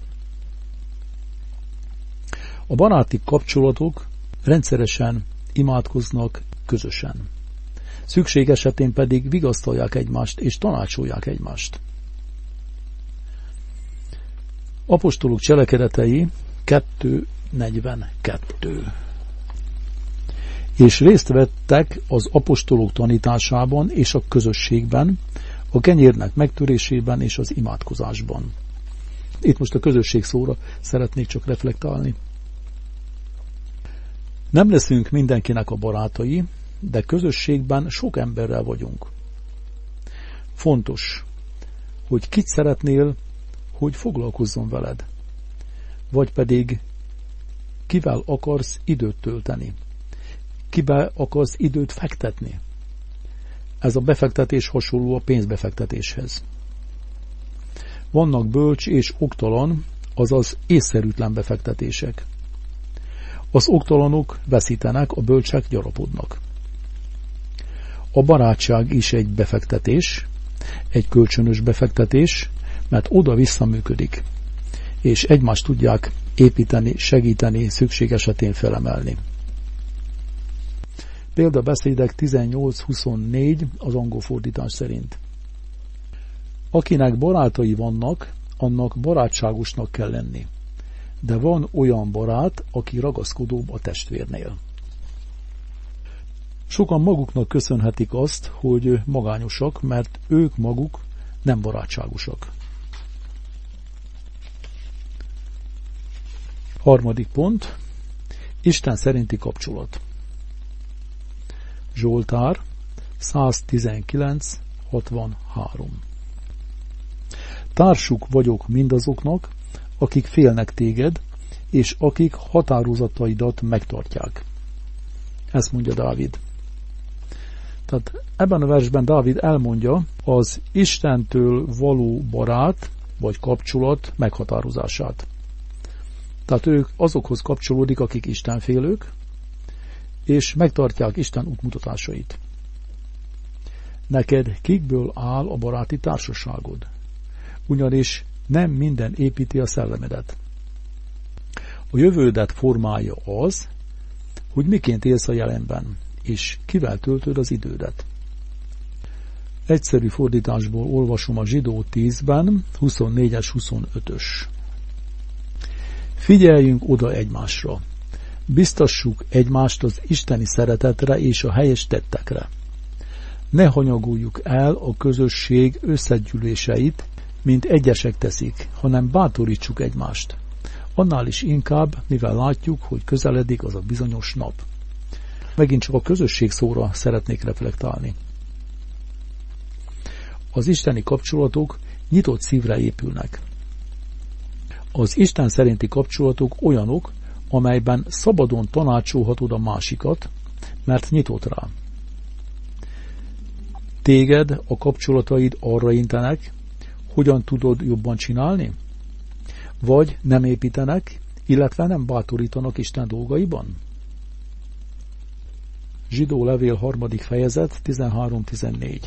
A baráti kapcsolatok rendszeresen imádkoznak közösen. Szükség esetén pedig vigasztalják egymást és tanácsolják egymást. Apostolok cselekedetei 2:42. És részt vettek az apostolok tanításában és a közösségben, a kenyérnek megtörésében és az imádkozásban. Itt most a közösség szóra szeretnék csak reflektálni. Nem leszünk mindenkinek a barátai, de közösségben sok emberrel vagyunk. Fontos, hogy kit szeretnél, hogy foglalkozzon veled, vagy pedig kivel akarsz időt tölteni, kivel akarsz időt fektetni. Ez a befektetés hasonló a pénzbefektetéshez. Vannak bölcs és oktalan, azaz észszerűtlen befektetések. Az oktalanok veszítenek, a bölcsek gyarapodnak. A barátság is egy befektetés, egy kölcsönös befektetés, mert oda-vissza működik, és egymást tudják építeni, segíteni, szükség esetén felemelni. Példabeszédek 18:24 az angol fordítás szerint. Akinek barátai vannak, annak barátságosnak kell lenni. De van olyan barát, aki ragaszkodóbb a testvérnél. Sokan maguknak köszönhetik azt, hogy magányosak, mert ők maguk nem barátságosak. Harmadik pont. Isten szerinti kapcsolat. Zsoltár 119:63. Társuk vagyok mindazoknak, akik félnek téged, és akik határozataidat megtartják. Ezt mondja Dávid. Tehát ebben a versben Dávid elmondja az Istentől való barát vagy kapcsolat meghatározását. Tehát ők azokhoz kapcsolódik, akik istenfélők, és megtartják Isten útmutatásait. Neked kikből áll a baráti társaságod? Ugyanis nem minden építi a szellemedet. A jövődet formálja az, hogy miként élsz a jelenben, és kivel töltöd az idődet. Egyszerű fordításból olvasom a Zsidó 10-ben, 24-es, 25-ös. Figyeljünk oda egymásra. Biztassuk egymást az isteni szeretetre és a helyes tettekre. Ne hanyagoljuk el a közösség összegyűléseit, mint egyesek teszik, hanem bátorítsuk egymást. Annál is inkább, mivel látjuk, hogy közeledik az a bizonyos nap. Megint csak a közösség szóra szeretnék reflektálni. Az isteni kapcsolatok nyitott szívre épülnek. Az Isten szerinti kapcsolatok olyanok, amelyben szabadon tanácsolhatod a másikat, mert nyitott rá. Téged a kapcsolataid arra intenek, hogyan tudod jobban csinálni? Vagy nem építenek, illetve nem bátorítanak Isten dolgaiban? Zsidó levél 3. fejezet 13-14.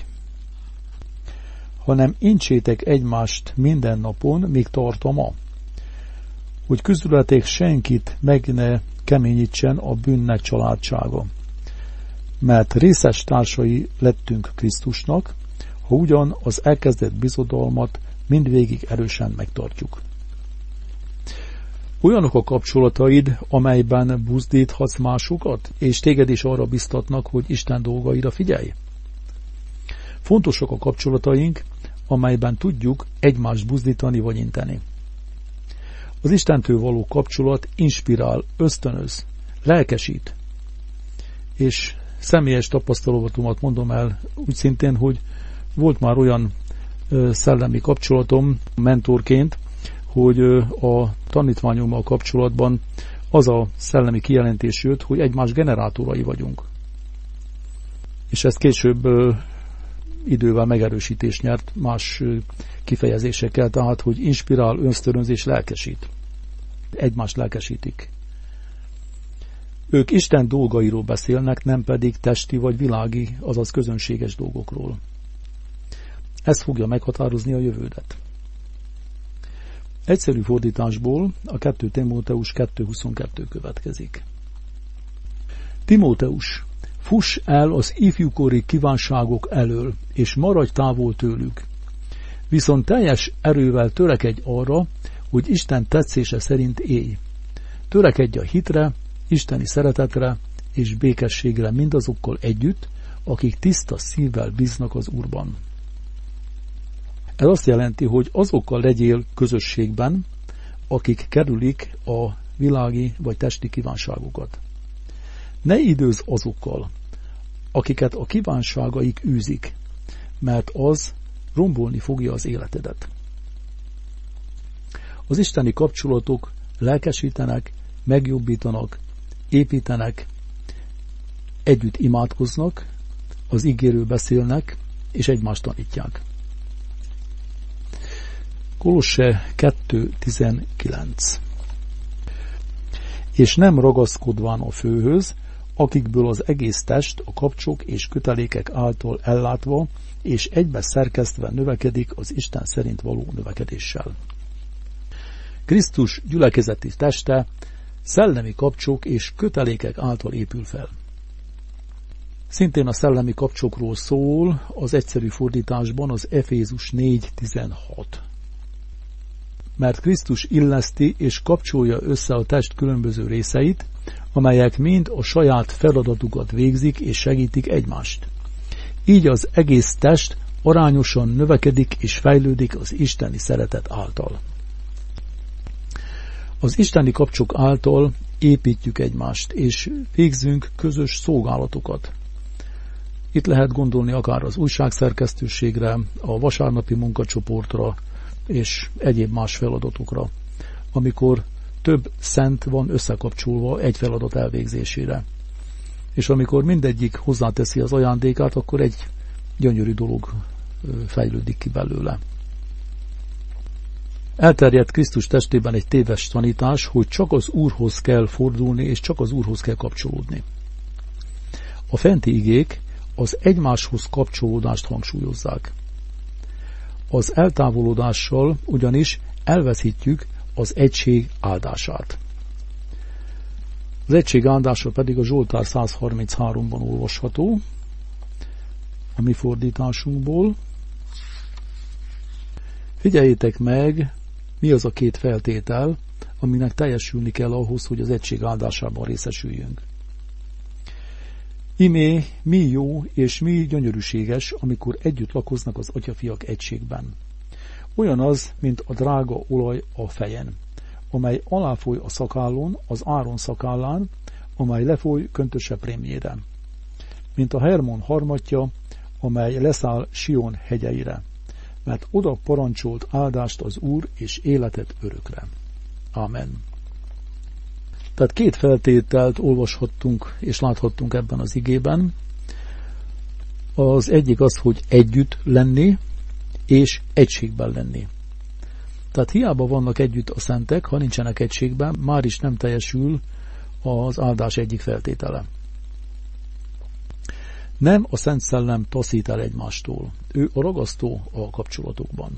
Hanem incsétek egymást minden napon, míg tart a ma, hogy közületek senkit meg ne keményítsen a bűnnek családsága. Mert részes társai lettünk Krisztusnak, ha ugyan az elkezdett bizodalmat mindvégig erősen megtartjuk. Olyanok a kapcsolataid, amelyben buzdíthatsz másokat, és téged is arra biztatnak, hogy Isten dolgaira figyelj? Fontosak a kapcsolataink, amelyben tudjuk egymást buzdítani vagy inteni. Az Istentől való kapcsolat inspirál, ösztönöz, lelkesít. És személyes tapasztalatomat mondom el úgy szintén, hogy volt már olyan szellemi kapcsolatom mentorként, hogy a tanítványommal kapcsolatban az a szellemi kijelentés jött, hogy egymás generátorai vagyunk. És ez később idővel megerősítést nyert más kifejezésekkel, tehát, hogy inspirál, ösztönöz, lelkesít. Egymást lelkesítik. Ők Isten dolgairól beszélnek, nem pedig testi vagy világi, azaz közönséges dolgokról. Ez fogja meghatározni a jövődet. Egyszerű fordításból a 2 Timóteus 2.22 következik. Timóteus, fuss el az ifjúkori kívánságok elől, és maradj távol tőlük. Viszont teljes erővel törekedj arra, hogy Isten tetszése szerint élj. Törekedj a hitre, isteni szeretetre és békességre mindazokkal együtt, akik tiszta szívvel bíznak az Úrban. Ez azt jelenti, hogy azokkal legyél közösségben, akik kerülik a világi vagy testi kívánságokat. Ne időzz azokkal, akiket a kívánságaik űzik, mert az rombolni fogja az életedet. Az isteni kapcsolatok lelkesítenek, megjobbítanak, építenek, együtt imádkoznak, az igéről beszélnek, és egymást tanítják. Kolosse 2.19. És nem ragaszkodván a főhöz, akikből az egész test a kapcsok és kötelékek által ellátva és egybe szerkesztve növekedik az Isten szerint való növekedéssel. Krisztus gyülekezeti teste szellemi kapcsok és kötelékek által épül fel. Szintén a szellemi kapcsokról szól az egyszerű fordításban az Efézus 4.16. Mert Krisztus illeszti és kapcsolja össze a test különböző részeit, amelyek mind a saját feladatukat végzik és segítik egymást. Így az egész test arányosan növekedik és fejlődik az isteni szeretet által. Az isteni kapcsok által építjük egymást, és végzünk közös szolgálatokat. Itt lehet gondolni akár az újságszerkesztőségre, a vasárnapi munkacsoportra, és egyéb más feladatokra, amikor több szent van összekapcsolva egy feladat elvégzésére. És amikor mindegyik hozzáteszi az ajándékát, akkor egy gyönyörű dolog fejlődik ki belőle. Elterjedt Krisztus testében egy téves tanítás, hogy csak az Úrhoz kell fordulni, és csak az Úrhoz kell kapcsolódni. A fenti igék az egymáshoz kapcsolódást hangsúlyozzák. Az eltávolodással ugyanis elveszítjük az egység áldását. Az egység áldása pedig a Zsoltár 133-ban olvasható, a mi fordításunkból. Figyeljétek meg, mi az a 2 feltétel, aminek teljesülni kell ahhoz, hogy az egység áldásában részesüljünk. Imé, mi jó és mi gyönyörűséges, amikor együtt lakoznak az atyafiak egységben. Olyan az, mint a drága olaj a fejen, amely aláfoly a szakállon, az Áron szakállán, amely lefoly köntöse prémjére. Mint a Hermon harmatja, amely leszáll Sion hegyeire, mert oda parancsolt áldást az Úr és életet örökre. Amen. Tehát 2 feltételt olvashattunk és láthattunk ebben az igében. Az egyik az, hogy együtt lenni, és egységben lenni. Tehát hiába vannak együtt a szentek, ha nincsenek egységben, már is nem teljesül az áldás egyik feltétele. Nem a Szent Szellem taszít el egymástól. Ő a ragasztó a kapcsolatokban.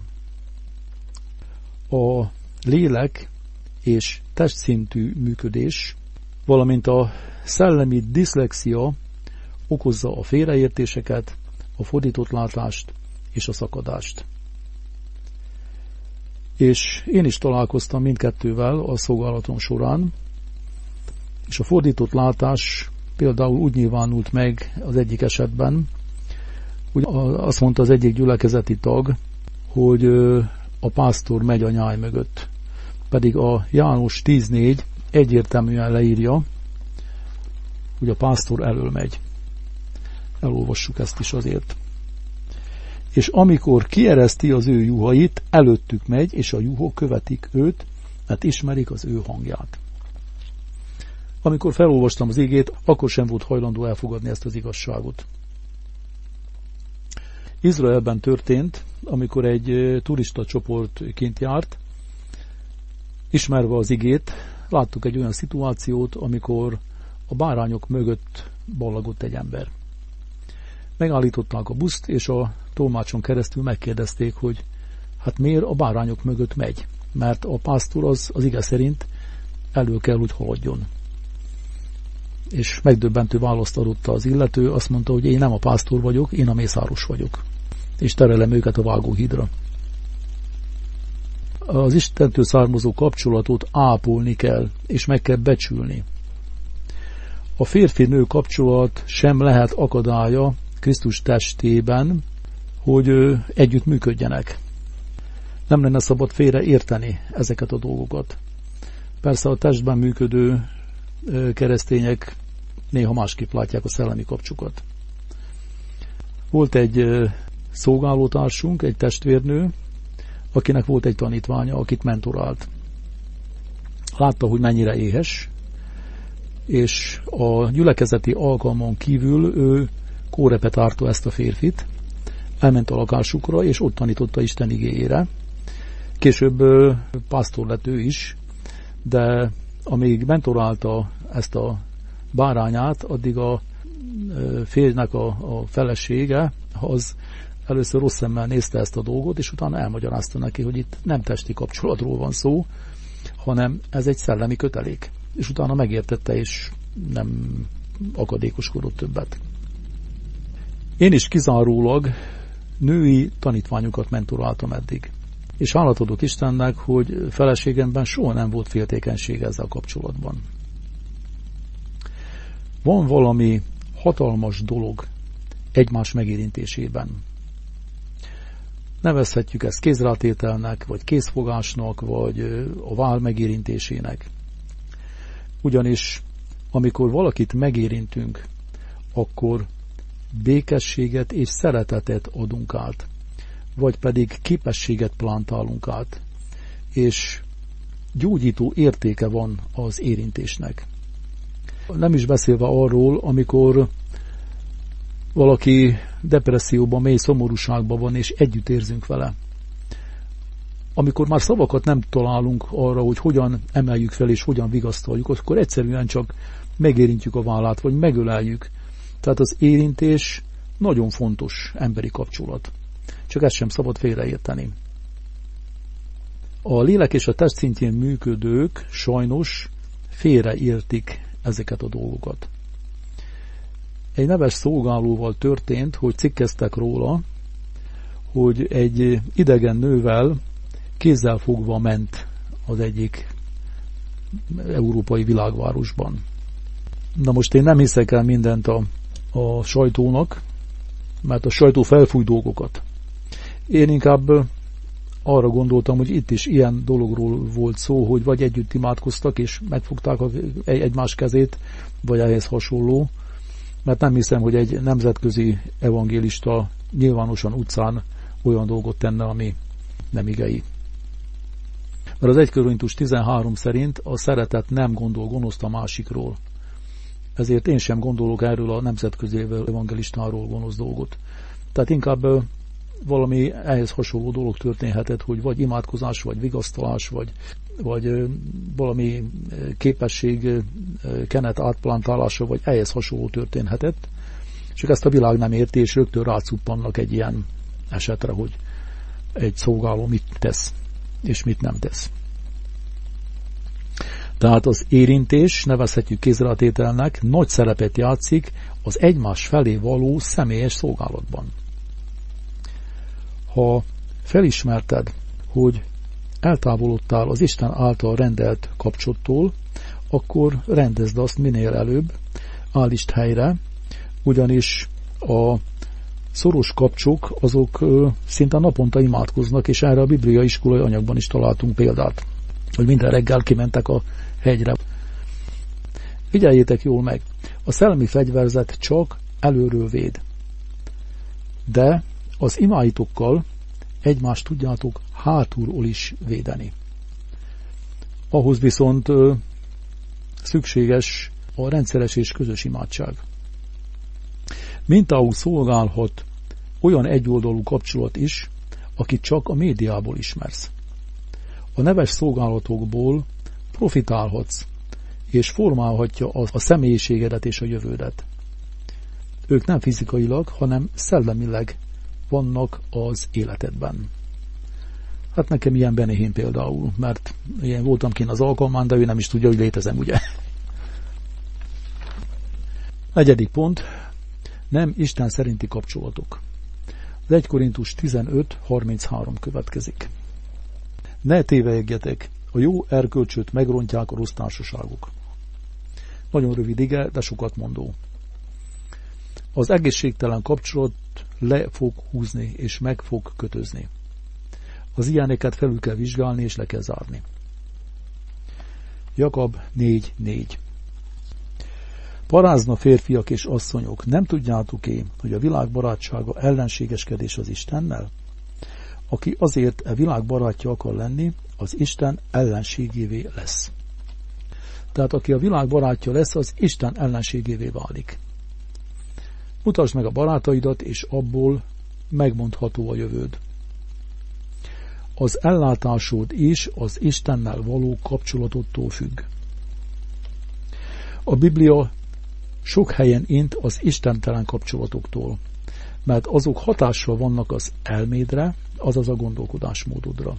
A lélek és testszintű működés, valamint a szellemi diszlexia okozza a félreértéseket, a fordított látást és a szakadást. És én is találkoztam mindkettővel a szolgálatom során, és a fordított látás például úgy nyilvánult meg az egyik esetben, hogy azt mondta az egyik gyülekezeti tag, hogy a pásztor megy a nyáj mögött. Pedig a János 10.4 egyértelműen leírja, hogy a pásztor elől megy. Elolvassuk ezt is azért. És amikor kiereszti az ő juhait, előttük megy, és a juhok követik őt, mert ismerik az ő hangját. Amikor felolvastam az igét, akkor sem volt hajlandó elfogadni ezt az igazságot. Izraelben történt, amikor egy turista csoport kint járt, ismerve az igét, láttuk egy olyan szituációt, amikor a bárányok mögött ballagott egy ember. Megállították a buszt, és a tolmácson keresztül megkérdezték, hogy hát miért a bárányok mögött megy, mert a pásztor az ige szerint elő kell, hogy haladjon. És megdöbbentő választ adott az illető, azt mondta, hogy én nem a pásztor vagyok, én a mészáros vagyok, és terelem őket a vágóhídra. Az Istentől származó kapcsolatot ápolni kell, és meg kell becsülni. A férfi-nő kapcsolat sem lehet akadálya Krisztus testében, hogy együtt működjenek. Nem lenne szabad félre érteni ezeket a dolgokat. Persze a testben működő keresztények néha másképp látják a szellemi kapcsokat. Volt egy szolgálótársunk, egy testvérnő, akinek volt egy tanítványa, akit mentorált. Látta, hogy mennyire éhes, és a gyülekezeti alkalmon kívül ő kórepetálta ezt a férfit, elment a lakásukra, és ott tanította Isten igéjére. Később pásztor lett ő is, de amíg mentorálta ezt a bárányát, addig a férjnek a felesége az először rossz szemmel nézte ezt a dolgot, és utána elmagyarázta neki, hogy itt nem testi kapcsolatról van szó, hanem ez egy szellemi kötelék. És utána megértette, és nem akadékoskodott többet. Én is kizárólag női tanítványokat mentoráltam eddig. És hálat adott Istennek, hogy feleségemben soha nem volt féltékenység ezzel kapcsolatban. Van valami hatalmas dolog egymás megérintésében. Nevezhetjük ezt kézrátételnek, vagy kézfogásnak, vagy a váll megérintésének. Ugyanis, amikor valakit megérintünk, akkor békességet és szeretetet adunk át, vagy pedig képességet plantálunk át, és gyógyító értéke van az érintésnek. Nem is beszélve arról, amikor valaki depresszióban, mély szomorúságban van, és együtt érzünk vele. Amikor már szavakat nem találunk arra, hogy hogyan emeljük fel, és hogyan vigasztaljuk, akkor egyszerűen csak megérintjük a vállát, vagy megöleljük. Tehát az érintés nagyon fontos emberi kapcsolat. Csak ezt sem szabad félreérteni. A lélek és a test szintjén működők sajnos félreértik ezeket a dolgokat. Egy neves szolgálóval történt, hogy cikkeztek róla, hogy egy idegen nővel kézzel fogva ment az egyik európai világvárosban. Na most én nem hiszek el mindent a sajtónak, mert a sajtó felfúj dolgokat. Én inkább arra gondoltam, hogy itt is ilyen dologról volt szó, hogy vagy együtt imádkoztak, és megfogták egymás kezét, vagy ehhez hasonló, mert nem hiszem, hogy egy nemzetközi evangélista nyilvánosan utcán olyan dolgot tenne, ami nem igei. Mert az 1 Korintus 13 szerint a szeretet nem gondol gonoszt a másikról. Ezért én sem gondolok erről a nemzetközi evangelistáról gonosz dolgot. Tehát inkább valami ehhez hasonló dolog történhetett, hogy vagy imádkozás, vagy vigasztalás, vagy valami képesség kenet átplantálása, vagy ehhez hasonló történhetett. Csak ezt a világ nem érti, és rögtön rácuppannak egy ilyen esetre, hogy egy szolgáló mit tesz, és mit nem tesz. Tehát az érintés, nevezhetjük kézrátételnek, nagy szerepet játszik az egymás felé való személyes szolgálatban. Ha felismerted, hogy eltávolodtál az Isten által rendelt kapcsolattól, akkor rendezd azt minél előbb, állítsd helyre, ugyanis a szoros kapcsok azok szinte naponta imádkoznak, és erre a bibliai iskolai anyagban is találtunk példát, hogy minden reggel kimentek a hegyre. Figyeljétek jól meg, A szellemi fegyverzet csak előről véd. De az imáitokkal egymást tudjátok hátulról is védeni. Ahhoz viszont szükséges a rendszeres és közös imádság. Mintául szolgálhat olyan egyoldalú kapcsolat is, akit csak a médiából ismersz. A neves szolgálatokból profitálhatsz, és formálhatja a személyiségedet és a jövődet. Ők nem fizikailag, hanem szellemileg vannak az életedben. Hát nekem ilyen Benihén például, mert én voltam kint az alkalmán, de ő nem is tudja, hogy létezem, ugye? 4. pont. Nem Isten szerinti kapcsolatok. Az 1 Korintus 15:33 következik. Ne tévejegjetek, a jó erkölcsöt megrontják a rossz társaságok. Nagyon rövid ige, de sokat mondó. Az egészségtelen kapcsolat le fog húzni, és meg fog kötözni. Az ilyeneket felül kell vizsgálni, és le kell zárni. Jakab 4:4. Parázna férfiak és asszonyok, nem tudjátok-e, hogy a világ barátsága ellenségeskedés az Istennel? Aki azért a világ barátja akar lenni, az Isten ellenségévé lesz. Tehát aki a világ barátja lesz, az Isten ellenségévé válik. Mutasd meg a barátaidat, és abból megmondható a jövőd. Az ellátásod is az Istennel való kapcsolatottól függ. A Biblia sok helyen int az istentelen kapcsolatoktól, mert azok hatással vannak az elmédre, azaz a gondolkodásmódodra.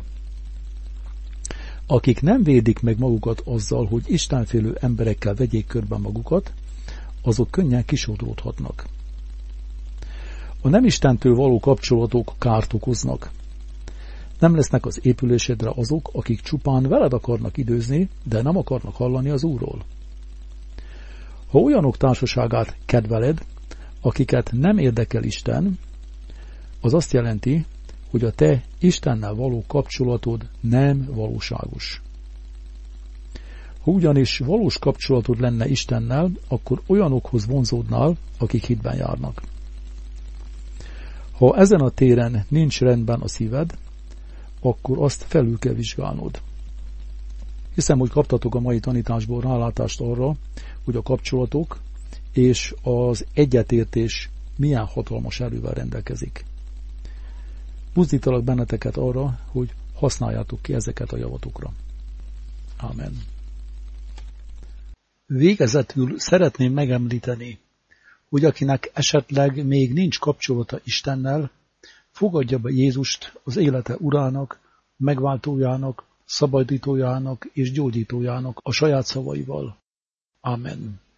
Akik nem védik meg magukat azzal, hogy istenfélő emberekkel vegyék körben magukat, azok könnyen kisodródhatnak. A nem Istentől való kapcsolatok kárt okoznak. Nem lesznek az épülésedre azok, akik csupán veled akarnak időzni, de nem akarnak hallani az Úrról. Ha olyanok társaságát kedveled, akiket nem érdekel Isten, az azt jelenti, hogy a te Istennel való kapcsolatod nem valóságos. Ha ugyanis valós kapcsolatod lenne Istennel, akkor olyanokhoz vonzódnál, akik hitben járnak. Ha ezen a téren nincs rendben a szíved, akkor azt felül kell vizsgálnod. Hiszem, hogy kaptatok a mai tanításból rálátást arra, hogy a kapcsolatok és az egyetértés milyen hatalmas erővel rendelkezik. Buzdítalak benneteket arra, hogy használjátok ki ezeket a javatokra. Ámen. Végezetül szeretném megemlíteni, hogy akinek esetleg még nincs kapcsolata Istennel, fogadja be Jézust az élete urának, megváltójának, szabadítójának és gyógyítójának a saját szavaival. Amen.